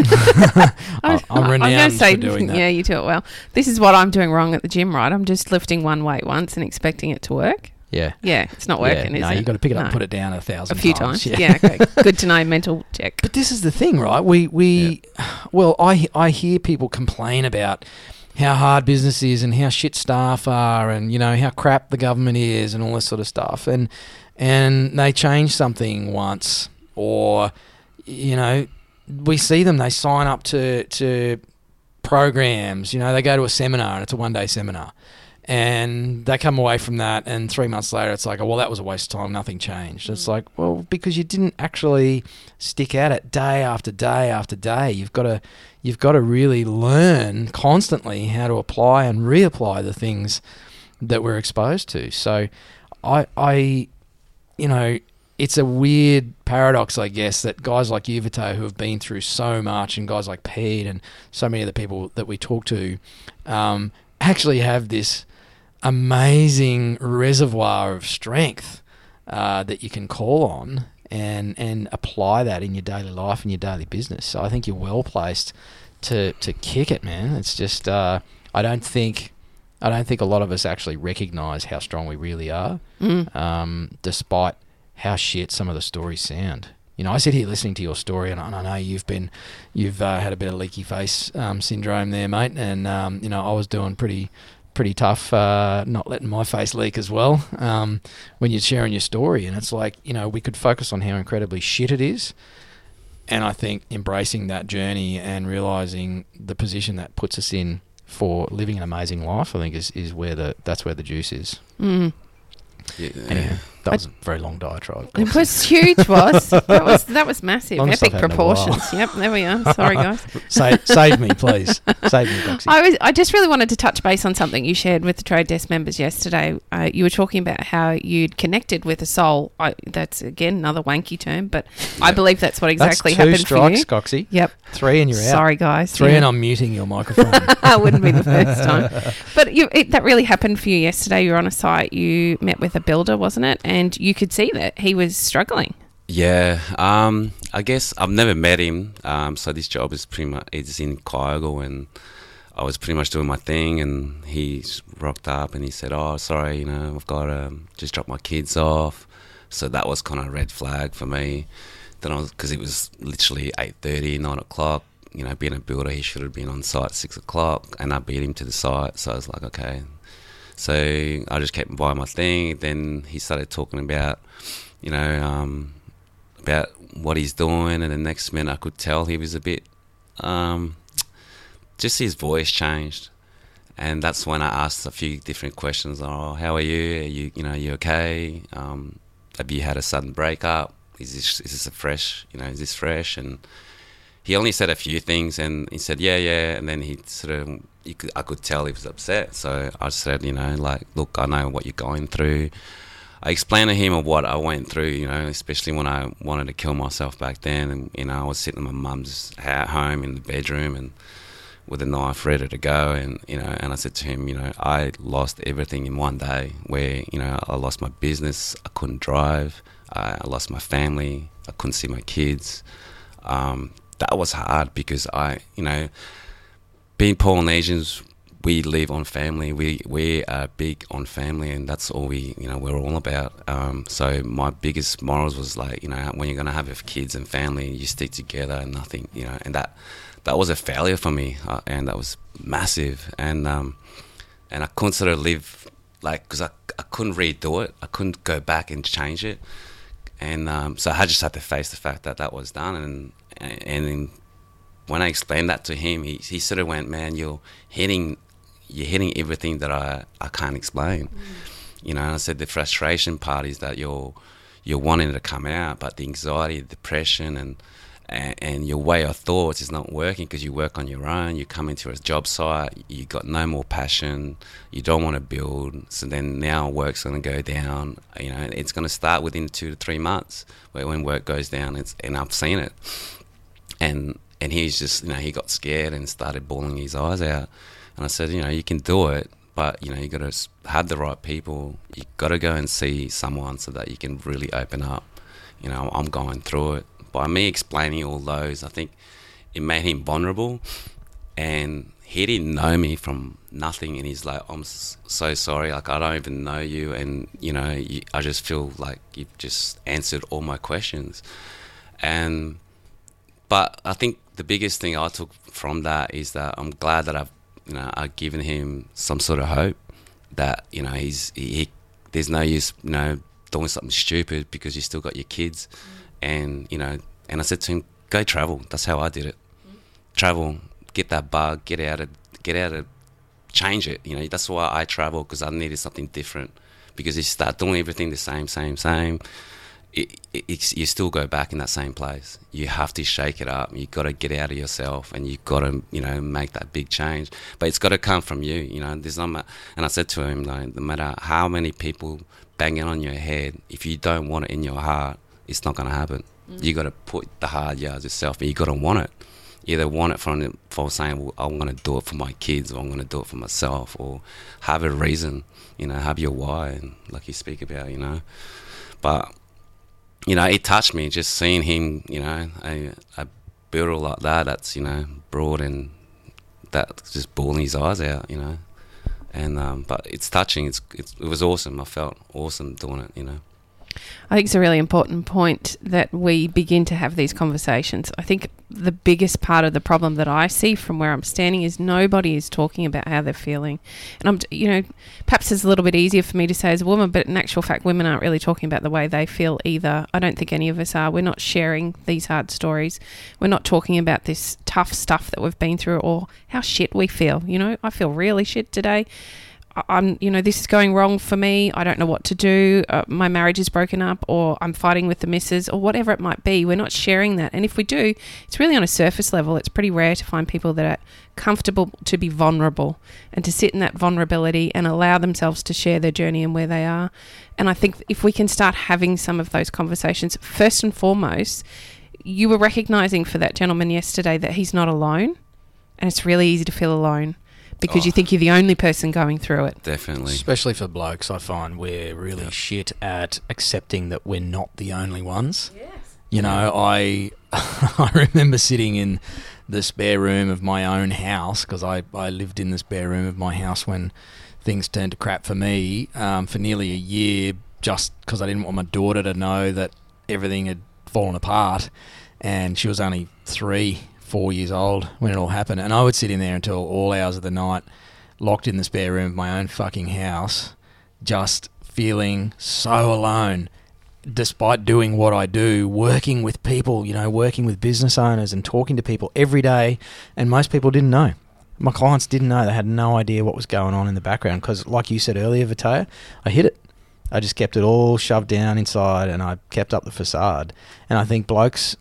I, I'm renowned I'm gonna say, for doing that. Yeah, you do it well. This is what I'm doing wrong at the gym, right? I'm just lifting one weight once and expecting it to work. Yeah. Yeah, it's not working, yeah, is no, it? you've got to pick it up No. and put it down a thousand A few times. times. Yeah, okay. Good to know, mental check. But this is the thing, right? We, we well, I, I hear people complain about how hard business is and how shit staff are and, you know, how crap the government is and all this sort of stuff. And, and they change something once, or, you know, we see them, they sign up to, to programs, you know, they go to a seminar and it's a one-day seminar. And they come away from that, and three months later, it's like, oh, well, that was a waste of time. Nothing changed. Mm. It's like, well, because you didn't actually stick at it day after day after day. You've got to, you've got to really learn constantly how to apply and reapply the things that we're exposed to. So, I, I, you know, it's a weird paradox, I guess, that guys like you, Vito, who have been through so much, and guys like Pete and so many of the people that we talk to, um, actually have this amazing reservoir of strength uh, that you can call on and and apply that in your daily life and your daily business. So I think you're well placed to to kick it, man. It's just uh, I don't think I don't think a lot of us actually recognise how strong we really are, Mm. um, despite how shit some of the stories sound. You know, I sit here listening to your story, and I, and I know you've been, you've uh, had a bit of leaky face um, syndrome there, mate. And um, you know, I was doing pretty, pretty tough, uh, not letting my face leak as well. Um, when you're sharing your story, and it's like, you know, we could focus on how incredibly shit it is, and I think embracing that journey and realizing the position that puts us in for living an amazing life, I think is is where the that's where the juice is. Mm. Yeah. Anyway, that was a very long diatribe. It was huge, was that was that was massive, Longest epic I've had in a while. proportions. Yep, there we are. Sorry, guys. save, save me, please. Save me, Doxy. I was I just really wanted to touch base on something you shared with the Trade Desk members yesterday. Uh, you were talking about how you'd connected with a soul. I, that's again another wanky term, but I believe that's what exactly That's two happened strikes, for you. Coxie. Yep. Three and you're out. Sorry, guys. Three Yeah. and I'm muting your microphone. It wouldn't be the first time. But you, it, that really happened for you yesterday. You were on a site. You met with a builder, wasn't it? And you could see that he was struggling. Yeah, um, I guess I've never met him, um, so this job is pretty much it's in Kyogle, and I was pretty much doing my thing, and he rocked up and he said, "Oh, sorry, you know, I've got to um, just drop my kids off." So that was kind of a red flag for me. Then I was because it was literally eight thirty, nine o'clock. You know, being a builder, he should have been on site at six o'clock, and I beat him to the site. So I was like, okay. So I just kept buying my thing. Then he started talking about, you know, um, about what he's doing, and the next minute I could tell he was a bit, um, just his voice changed, and that's when I asked a few different questions. Oh, how are you? Are you, you know, are you okay? Um, have you had a sudden breakup? Is this is this a fresh? You know, is this fresh? And he only said a few things, and he said, yeah, yeah, and then he sort of, you could, I could tell he was upset. So I said, you know, like, look, I know what you're going through. I explained to him of what I went through, you know, especially when I wanted to kill myself back then. And, you know, I was sitting in my mum's home in the bedroom, and with a knife ready to go. And, you know, and I said to him, you know, I lost everything in one day where, you know, I lost my business, I couldn't drive, I, I lost my family, I couldn't see my kids. Um, that was hard because I, you know, being Polynesians, we live on family. We we are big on family, and that's all we, you know, we're all about. Um, so my biggest morals was like, you know, when you're gonna have kids and family, you stick together and nothing, you know. And that that was a failure for me, uh, and that was massive. And um, and I couldn't sort of live like because I I couldn't redo it. I couldn't go back and change it. And um, so I just had to face the fact that that was done. And and in, when I explained that to him, he he sort of went, "Man, you're hitting." You're hitting everything that I, I can't explain. Mm. You know, and I said the frustration part is that you're you're wanting it to come out, but the anxiety, the depression, and and, and your way of thoughts is not working because you work on your own. You come into a job site, you got no more passion, you don't want to build. So then now work's going to go down. You know, it's going to start within two to three months where when work goes down. It's and I've seen it. And and he's just, you know, he got scared and started bawling his eyes out. And I said, you know, you can do it, but, you know, you got to have the right people. You got to go and see someone so that you can really open up. You know, I'm going through it. By me explaining all those, I think it made him vulnerable. And he didn't know me from nothing. And he's like, I'm so sorry. Like, I don't even know you. And, you know, you, I just feel like you've just answered all my questions. And, but I think the biggest thing I took from that is that I'm glad that I've, you know, I've given him some sort of hope that, you know, he's he, he there's no use, you know, doing something stupid because you still got your kids. Mm. And, you know, and I said to him, go travel. That's how I did it. Mm. Travel, get that bug, get out of, get out of, change it. You know, that's why I travel, because I needed something different. Because you start doing everything the same, same, same, It, it, it's, you still go back in that same place. You have to shake it up. You've got to get out of yourself, and you've got to, you know, make that big change. But it's got to come from you, you know. There's not, and I said to him, like, no matter how many people banging on your head, if you don't want it in your heart, it's not going to happen. Mm. You got to put the hard yards yourself, and you got to want it. You either want it from for saying, well, I'm going to do it for my kids, or I'm going to do it for myself, or have a reason, you know, have your why, and like you speak about, you know. But you know, it touched me just seeing him, you know, a, a builder like that, that's, you know, broad and that just bawling his eyes out, you know. And, um, but it's touching. It's, it's, it was awesome. I felt awesome doing it, you know. I think it's a really important point that we begin to have these conversations. I think the biggest part of the problem that I see from where I'm standing is nobody is talking about how they're feeling. And I'm, you know, perhaps it's a little bit easier for me to say as a woman, but in actual fact, women aren't really talking about the way they feel either. I don't think any of us are. We're not sharing these hard stories. We're not talking about this tough stuff that we've been through or how shit we feel. You know, I feel really shit today. I'm, you know, this is going wrong for me. I don't know what to do. Uh, my marriage is broken up, or I'm fighting with the missus, or whatever it might be. We're not sharing that. And if we do, it's really on a surface level. It's pretty rare to find people that are comfortable to be vulnerable and to sit in that vulnerability and allow themselves to share their journey and where they are. And I think if we can start having some of those conversations, first and foremost, you were recognizing for that gentleman yesterday that he's not alone, and it's really easy to feel alone. Because oh, you think you're the only person going through it. Definitely. Especially for blokes, I find we're really yep. shit at accepting that we're not the only ones. Yes. You know, I I remember sitting in the spare room of my own house, because I, I lived in the spare room of my house when things turned to crap for me, um, for nearly a year, just because I didn't want my daughter to know that everything had fallen apart. And she was only three four years old when it all happened, and I would sit in there until all hours of the night, locked in the spare room of my own fucking house, just feeling so alone, despite doing what I do, working with people, you know, working with business owners and talking to people every day, and most people didn't know. My clients didn't know. They had no idea what was going on in the background, because like you said earlier, Vitaya, I hid it. I just kept it all shoved down inside, and I kept up the facade. And I think blokes...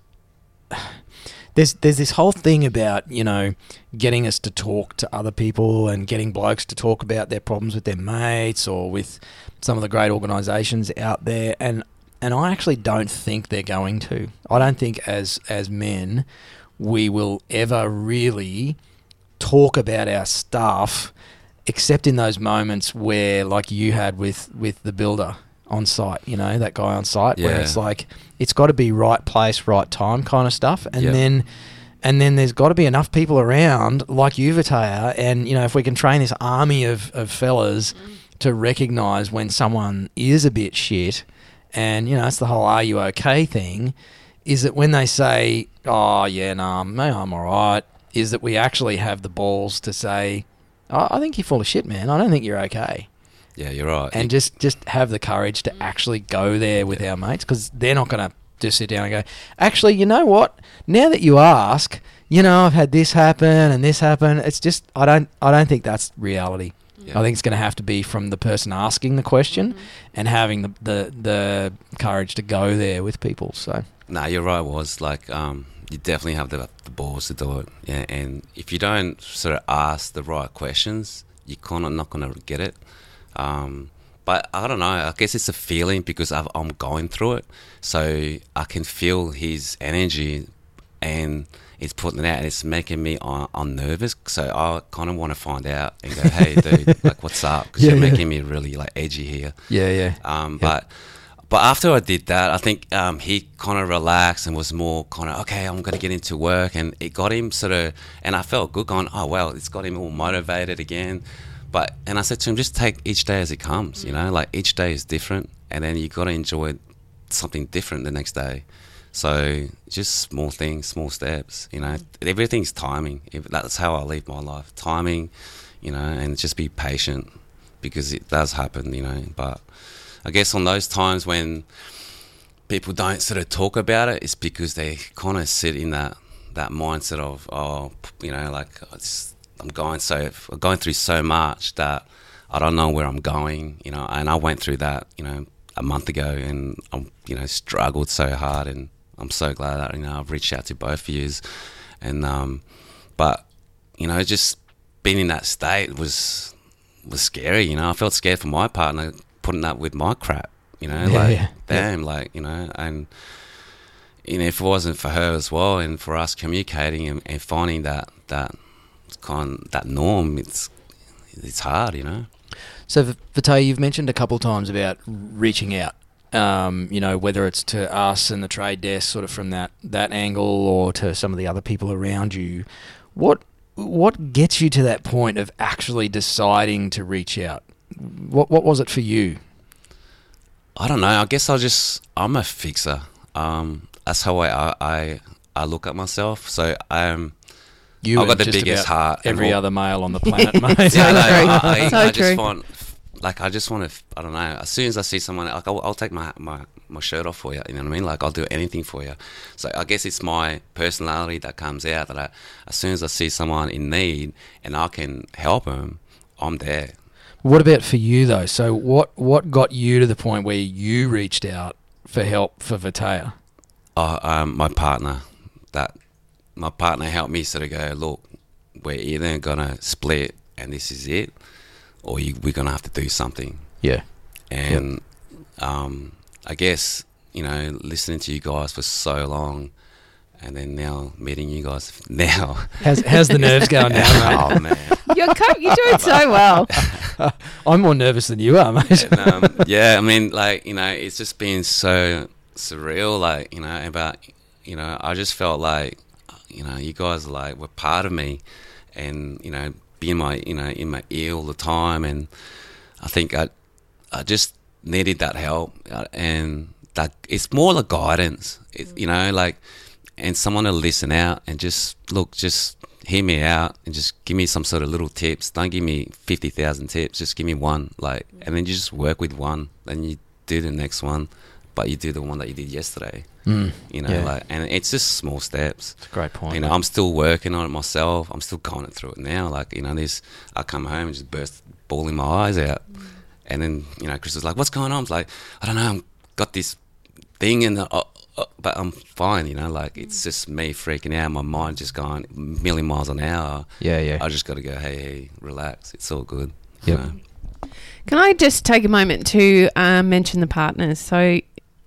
There's there's this whole thing about, you know, getting us to talk to other people and getting blokes to talk about their problems with their mates or with some of the great organisations out there, and and I actually don't think they're going to. I don't think as as men we will ever really talk about our stuff, except in those moments where, like you had with, with the builder on site, you know, that guy on site, where Yeah. it's like, it's got to be right place, right time kind of stuff. And Yeah. then, and then there's got to be enough people around like you, Vitea, and, you know, if we can train this army of, of fellas to recognise when someone is a bit shit, and, you know, it's the whole "are you okay" thing, is that when they say, "Oh, yeah, no, nah, I'm all right," is that we actually have the balls to say, oh, I think you're full of shit, man. I don't think you're okay. Yeah, you're right. And You- just, just have the courage to actually go there with our mates, because they're not going to just sit down and go, actually, you know what? Now that you ask, you know, I've had this happen and this happen. It's just, I don't, I don't think that's reality. Yeah. I think it's going to have to be from the person asking the question Mm-hmm. and having the, the, the courage to go there with people. So, Nah, you're right. Was like um, you definitely have the, the balls to do it. Yeah, and if you don't sort of ask the right questions, you're kind of not going to get it. Um, but I don't know. I guess it's a feeling because I've, I'm going through it, so I can feel his energy, and it's putting it out. And it's making me uh, I'm nervous. So I kind of want to find out and go, "Hey, dude, like, what's up?" Because Yeah, you're yeah. making me really like edgy here. yeah, yeah. Um, Yep. But but after I did that, I think um, he kind of relaxed and was more kind of, okay, I'm going to get into work. And it got him sort of, and I felt good going, oh, well, it's got him all motivated again. But, and I said to him, just take each day as it comes, you know, like each day is different. And then you got to enjoy something different the next day. So just small things, small steps, you know, everything's timing. If that's how I live my life, timing, you know, and just be patient, because it does happen, you know. But I guess on those times when people don't sort of talk about it, it's because they kind of sit in that, that mindset of, oh, you know, like it's, I'm going so I'm going through so much that I don't know where I'm going, you know. And I went through that, you know, a month ago, and I'm, you know, struggled so hard. And I'm so glad that, you know, I've reached out to both of yous. And um, but you know, just being in that state was was scary. You know, I felt scared for my partner putting up with my crap. You know, Yeah, like yeah, damn, like, you know, and you know, if it wasn't for her as well, and for us communicating and, and finding that that kind that norm, it's it's hard, you know. So, Vitea, you've mentioned a couple of times about reaching out, um, you know, whether it's to us and the trade desk sort of from that, that angle, or to some of the other people around you. What what gets you to that point of actually deciding to reach out? What what was it for you? I don't know. I guess I just I'm a fixer. Um, that's how I I I look at myself. So I'm. You I've got and the just biggest about heart. and every all- other male on the planet, mate. So Yeah, no, true. I, I, So I true. just want, like, I just want to, I don't know, as soon as I see someone, like, I'll, I'll take my, my, my shirt off for you, you know what I mean? Like, I'll do anything for you. So I guess it's my personality that comes out, that I, as soon as I see someone in need and I can help them, I'm there. What about for you though? So what what got you to the point where you reached out for help for Vitea? Uh, um, my partner, that, my partner helped me sort of go, look, we're either going to split and this is it, or you, we're going to have to do something. Yeah. And um, I guess, you know, listening to you guys for so long, and then now meeting you guys now. How's how's the nerves going now, Oh, man. You're, co- you're doing so well. mate? I'm more nervous than you are, mate. And, um, yeah, I mean, like, you know, it's just been so surreal, like, you know, about, you know, I just felt like, you know, you guys are like, were part of me, and, you know, being my, you know, in my ear all the time. And I think I, I just needed that help, uh, and that it's more like guidance, it, you know, like, and someone to listen out and just look, just hear me out and just give me some sort of little tips. Don't give me fifty thousand tips, just give me one, like, and then you just work with one, then you do the next one, but you do the one that you did yesterday, Mm, you know, yeah. like, and it's just small steps. It's a great point. You know, mate. I'm still working on it myself. I'm still going through it now. Like, you know, this, I come home and just burst bawling my eyes out. And then, you know, Chris was like, what's going on? I was like, I don't know, I've got this thing in the, uh, uh, but I'm fine, you know, like, it's just me freaking out. My mind just going a million miles an hour. yeah, yeah. I just got to go, hey, hey, relax. It's all good. Yep. You know? Can I just take a moment to um, mention the partners? So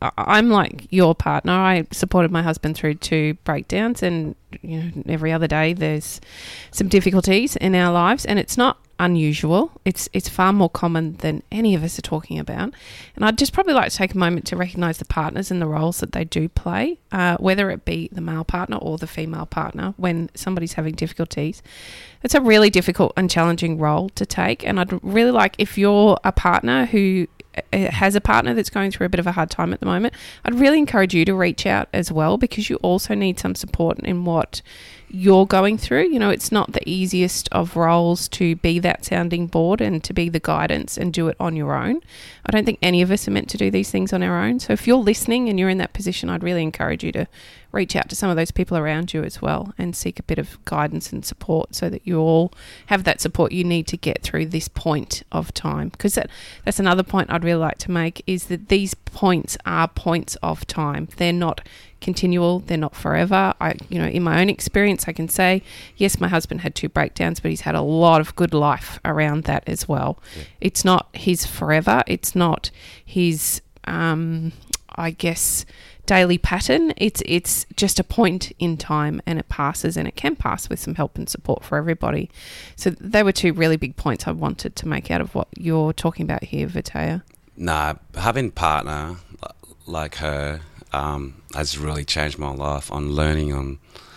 I- I'm like your partner. I supported my husband through two breakdowns, and you know, every other day there's some difficulties in our lives, and it's not unusual. It's it's far more common than any of us are talking about. And I'd just probably like to take a moment to recognise the partners and the roles that they do play, uh, whether it be the male partner or the female partner when somebody's having difficulties. It's a really difficult and challenging role to take, and I'd really like, if you're a partner who has a partner that's going through a bit of a hard time at the moment, I'd really encourage you to reach out as well, because you also need some support in what you're going through. You know, it's not the easiest of roles to be that sounding board and to be the guidance and do it on your own. I don't think any of us are meant to do these things on our own. So if you're listening and you're in that position, I'd really encourage you to reach out to some of those people around you as well and seek a bit of guidance and support so that you all have that support you need to get through this point of time. Because that, that's another point I'd really like to make, is that these points are points of time. They're not continual, they're not forever. I, you know, in my own experience, I can say, yes, my husband had two breakdowns, but he's had a lot of good life around that as well. Yeah. It's not his forever. It's not his, um, I guess, daily pattern. It's it's just a point in time, and it passes, and it can pass with some help and support for everybody. So they were two really big points I wanted to make out of what you're talking about here, Vitaya. Nah, having a partner like her um, has really changed my life on learning on,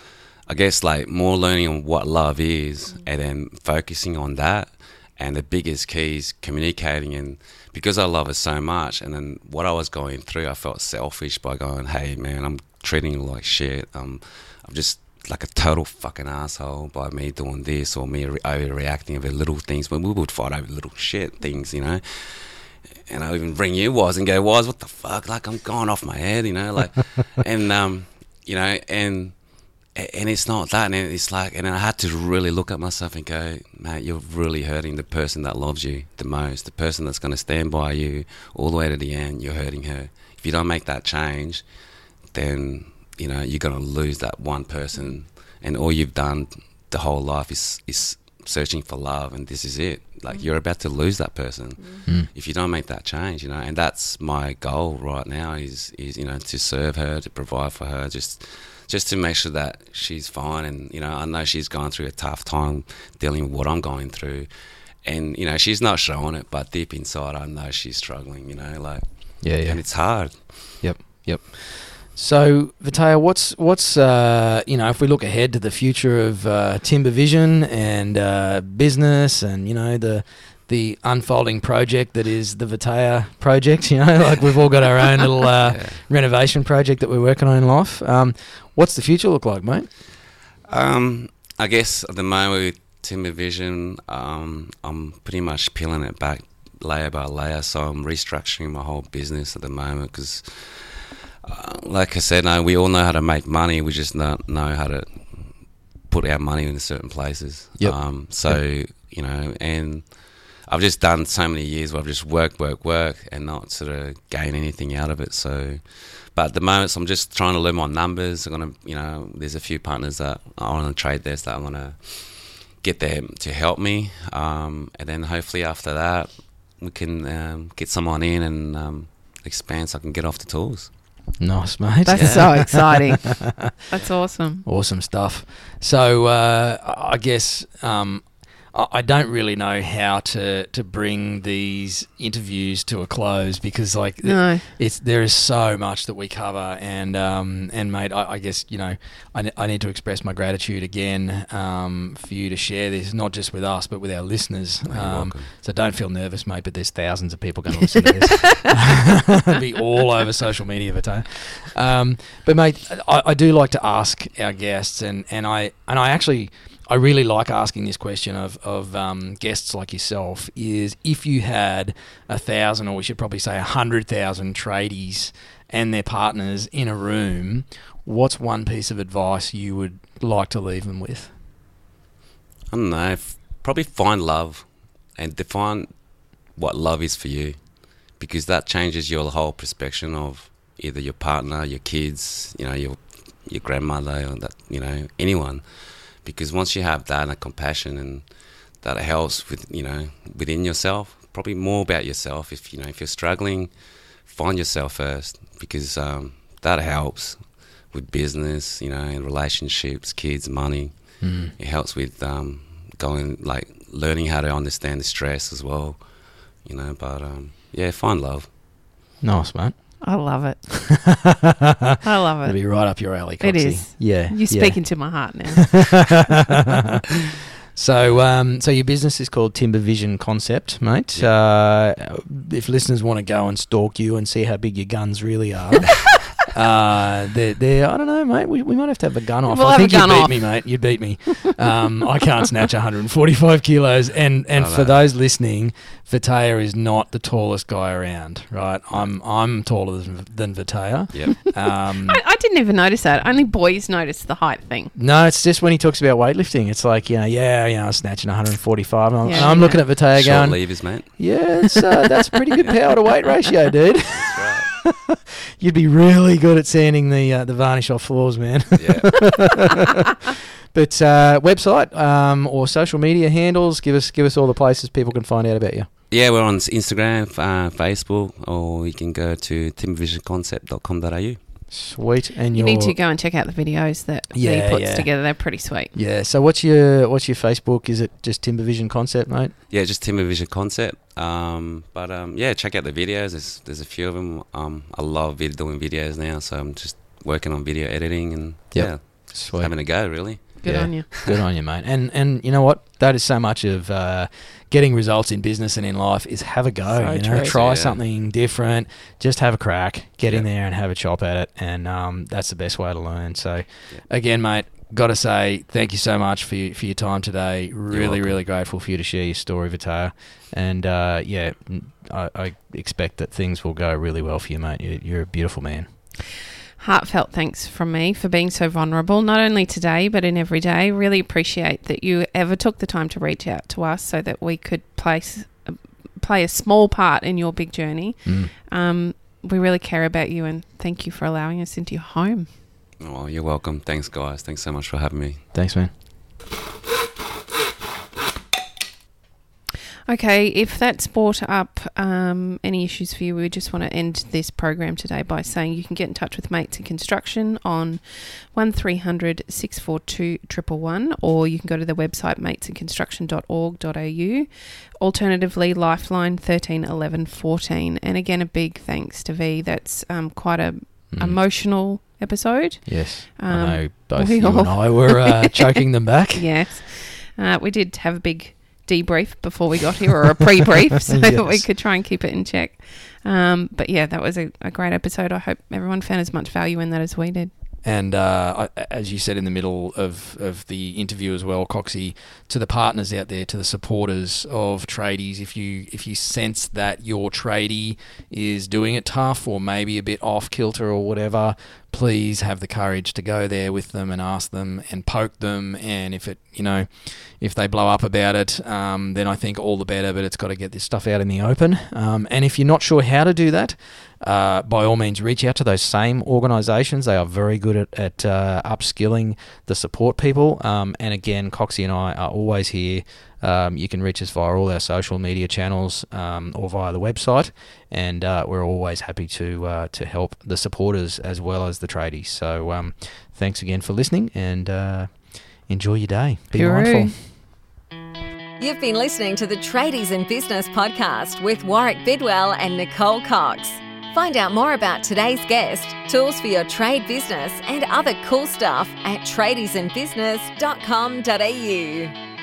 I guess, like more learning on what love is, and then focusing on that. And the biggest key is communicating, and because I love her so much, and then what I was going through, I felt selfish by going, hey man, I'm treating you like shit. Um, I'm just like a total fucking asshole by me doing this, or me re- overreacting over little things. When we would fight over little shit things, you know. And I even bring you Waz and go, Waz, what the fuck? Like, I'm going off my head, you know, like, and um, you know, and. And it's not that, and it's like, and I had to really look at myself and go, mate, you're really hurting the person that loves you the most, the person that's going to stand by you all the way to the end. You're hurting her. If you don't make that change, then, you know, you're going to lose that one person, and all you've done the whole life is is searching for love, and this is it. Like, you're about to lose that person mm. if you don't make that change, you know. And that's my goal right now is, is you know, to serve her, to provide for her, just... just to make sure that she's fine. And, you know, I know she's going through a tough time dealing with what I'm going through. And, you know, she's not showing it, but deep inside I know she's struggling, you know, like, yeah, yeah. And it's hard. Yep, yep. So, Vitaya, what's, what's uh, you know, if we look ahead to the future of uh, Timber Vision and uh, business and, you know, the the unfolding project that is the Vitaya project, you know, like we've all got our own little uh, yeah. renovation project that we're working on in life. Um, what's the future look like, mate? Um, I guess at the moment with Timber Vision, um, I'm pretty much peeling it back layer by layer. So I'm restructuring my whole business at the moment because, uh, like I said, no, we all know how to make money. We just don't know how to put our money in certain places. Yep. Um, so, yep. you know, and... I've just done so many years where I've just worked, work, work, and not sort of gain anything out of it. So, but at the moment, so I'm just trying to learn my numbers. I'm gonna, you know, there's a few partners that are on the trade desk that I want to get them to help me, um, and then hopefully after that, we can um, get someone in and um, expand so I can get off the tools. Nice, mate. That's so exciting. That's awesome. Awesome stuff. So, uh, I guess. Um, I don't really know how to, to bring these interviews to a close because like no. it's there is so much that we cover and um and mate I, I guess you know I, I need to express my gratitude again um for you to share this not just with us but with our listeners. Oh, um, so don't feel nervous, mate, but there's thousands of people going to listen to this. It'll be all over social media, but um but mate I, I do like to ask our guests and, and I and I actually. I really like asking this question of, of um, guests like yourself is if you had a thousand, or we should probably say a hundred thousand tradies and their partners in a room, what's one piece of advice you would like to leave them with? I don't know, f- probably find love and define what love is for you, because that changes your whole perspective of either your partner, your kids, you know, your your grandmother, or that, you know, anyone. Because once you have that and a compassion, and that helps with, you know, within yourself, probably more about yourself. If, you know, if you're struggling, find yourself first. because um, that helps with business, you know, and relationships, kids, money. Mm. It helps with um, going, like, learning how to understand the stress as well, you know, but, um, yeah, find love. Nice, mate. I love it. I love It'll it. be right up your alley, Coxie. It is. Yeah. You're yeah. speaking to my heart now. So, um, so your business is called Timber Vision Concept, mate. Yeah. Uh, if listeners want to go and stalk you and see how big your guns really are, uh, they're, they're, I don't know, mate. We, we might have to have a gun off. We'll I have think a gun you beat off. me, mate. You beat me. Um, I can't snatch one hundred forty-five kilos. And, and I for know. those listening, Vitea is not the tallest guy around, right? I'm I'm taller than, than Vitea. Yep. Um, I, I didn't even notice that. Only boys notice the height thing. No, it's just when he talks about weightlifting. It's like, you know, yeah, you know, I was snatching one hundred forty-five. And I'm, Yeah, and I'm yeah. looking at Vitea Short going, levers, mate. yeah, it's, uh, that's a pretty good power to weight ratio, dude. That's right. You'd be really good at sanding the uh, the varnish off floors, man. Yeah. But uh, website um, or social media handles, give us give us all the places people can find out about you. Yeah, we're on Instagram, uh, Facebook, or you can go to timber vision concept dot com dot a u. Sweet, and You your need to go and check out the videos that Yeah, he puts yeah. together. They're pretty sweet. yeah. So what's your what's your Facebook? Is it just Timber Vision Concept, mate? Yeah, just Timber Vision Concept. Um, but um, yeah, check out the videos. There's there's a few of them. Um, I love vid- doing videos now, so I'm just working on video editing and Yep. yeah, Sweet. having a go really. Good Yeah. on you. Good on you, mate. And and you know what? That is so much of uh, getting results in business and in life is have a go. So you know, true. try Yeah. something different. Just have a crack. Get in Yeah. there and have a chop at it. And um, that's the best way to learn. So, Yeah. again, mate, got to say thank you so much for your, for your time today. Really, welcome. really grateful for you to share your story, Vitea. And uh, yeah, I, I expect that things will go really well for you, mate. You're, you're a beautiful man. Heartfelt thanks from me for being so vulnerable, not only today, but in every day. Really appreciate that you ever took the time to reach out to us so that we could place, uh, play a small part in your big journey. Mm. Um, we really care about you, and thank you for allowing us into your home. Oh, you're welcome. Thanks, guys. Thanks so much for having me. Thanks, man. Okay, if that's brought up um, any issues for you, we just want to end this program today by saying you can get in touch with Mates in Construction on one three hundred six four two one one one, or you can go to the website mates in construction dot org dot a u. Alternatively, Lifeline thirteen eleven fourteen. And again, a big thanks to V. That's um, quite a Mm. emotional episode. Yes. Um, I know both we you all- and I were uh, choking them back. Yes. Uh, we did have a big debrief before we got here, or a pre-brief, so that we Yes. could try and keep it in check. Um, but yeah, that was a, a great episode. I hope everyone found as much value in that as we did. And uh, I, as you said in the middle of, of the interview as well, Coxie, to the partners out there, to the supporters of tradies, if you if you sense that your tradie is doing it tough or maybe a bit off kilter or whatever, please have the courage to go there with them and ask them and poke them. And if it, you know, if they blow up about it, um, then I think all the better. But it's got to get this stuff out in the open. Um, and if you're not sure how to do that, uh, by all means, reach out to those same organisations. They are very good at, at uh, upskilling the support people. Um, and again, Coxie and I are always here. Um, you can reach us via all our social media channels um, or via the website, and uh, we're always happy to uh, to help the supporters as well as the tradies. So um, thanks again for listening, and uh, enjoy your day. Be Hooroo. mindful. You've been listening to the Tradies in Business podcast with Warwick Bidwell and Nicole Cox. Find out more about today's guest, tools for your trade business, and other cool stuff at tradies in business dot com dot a u.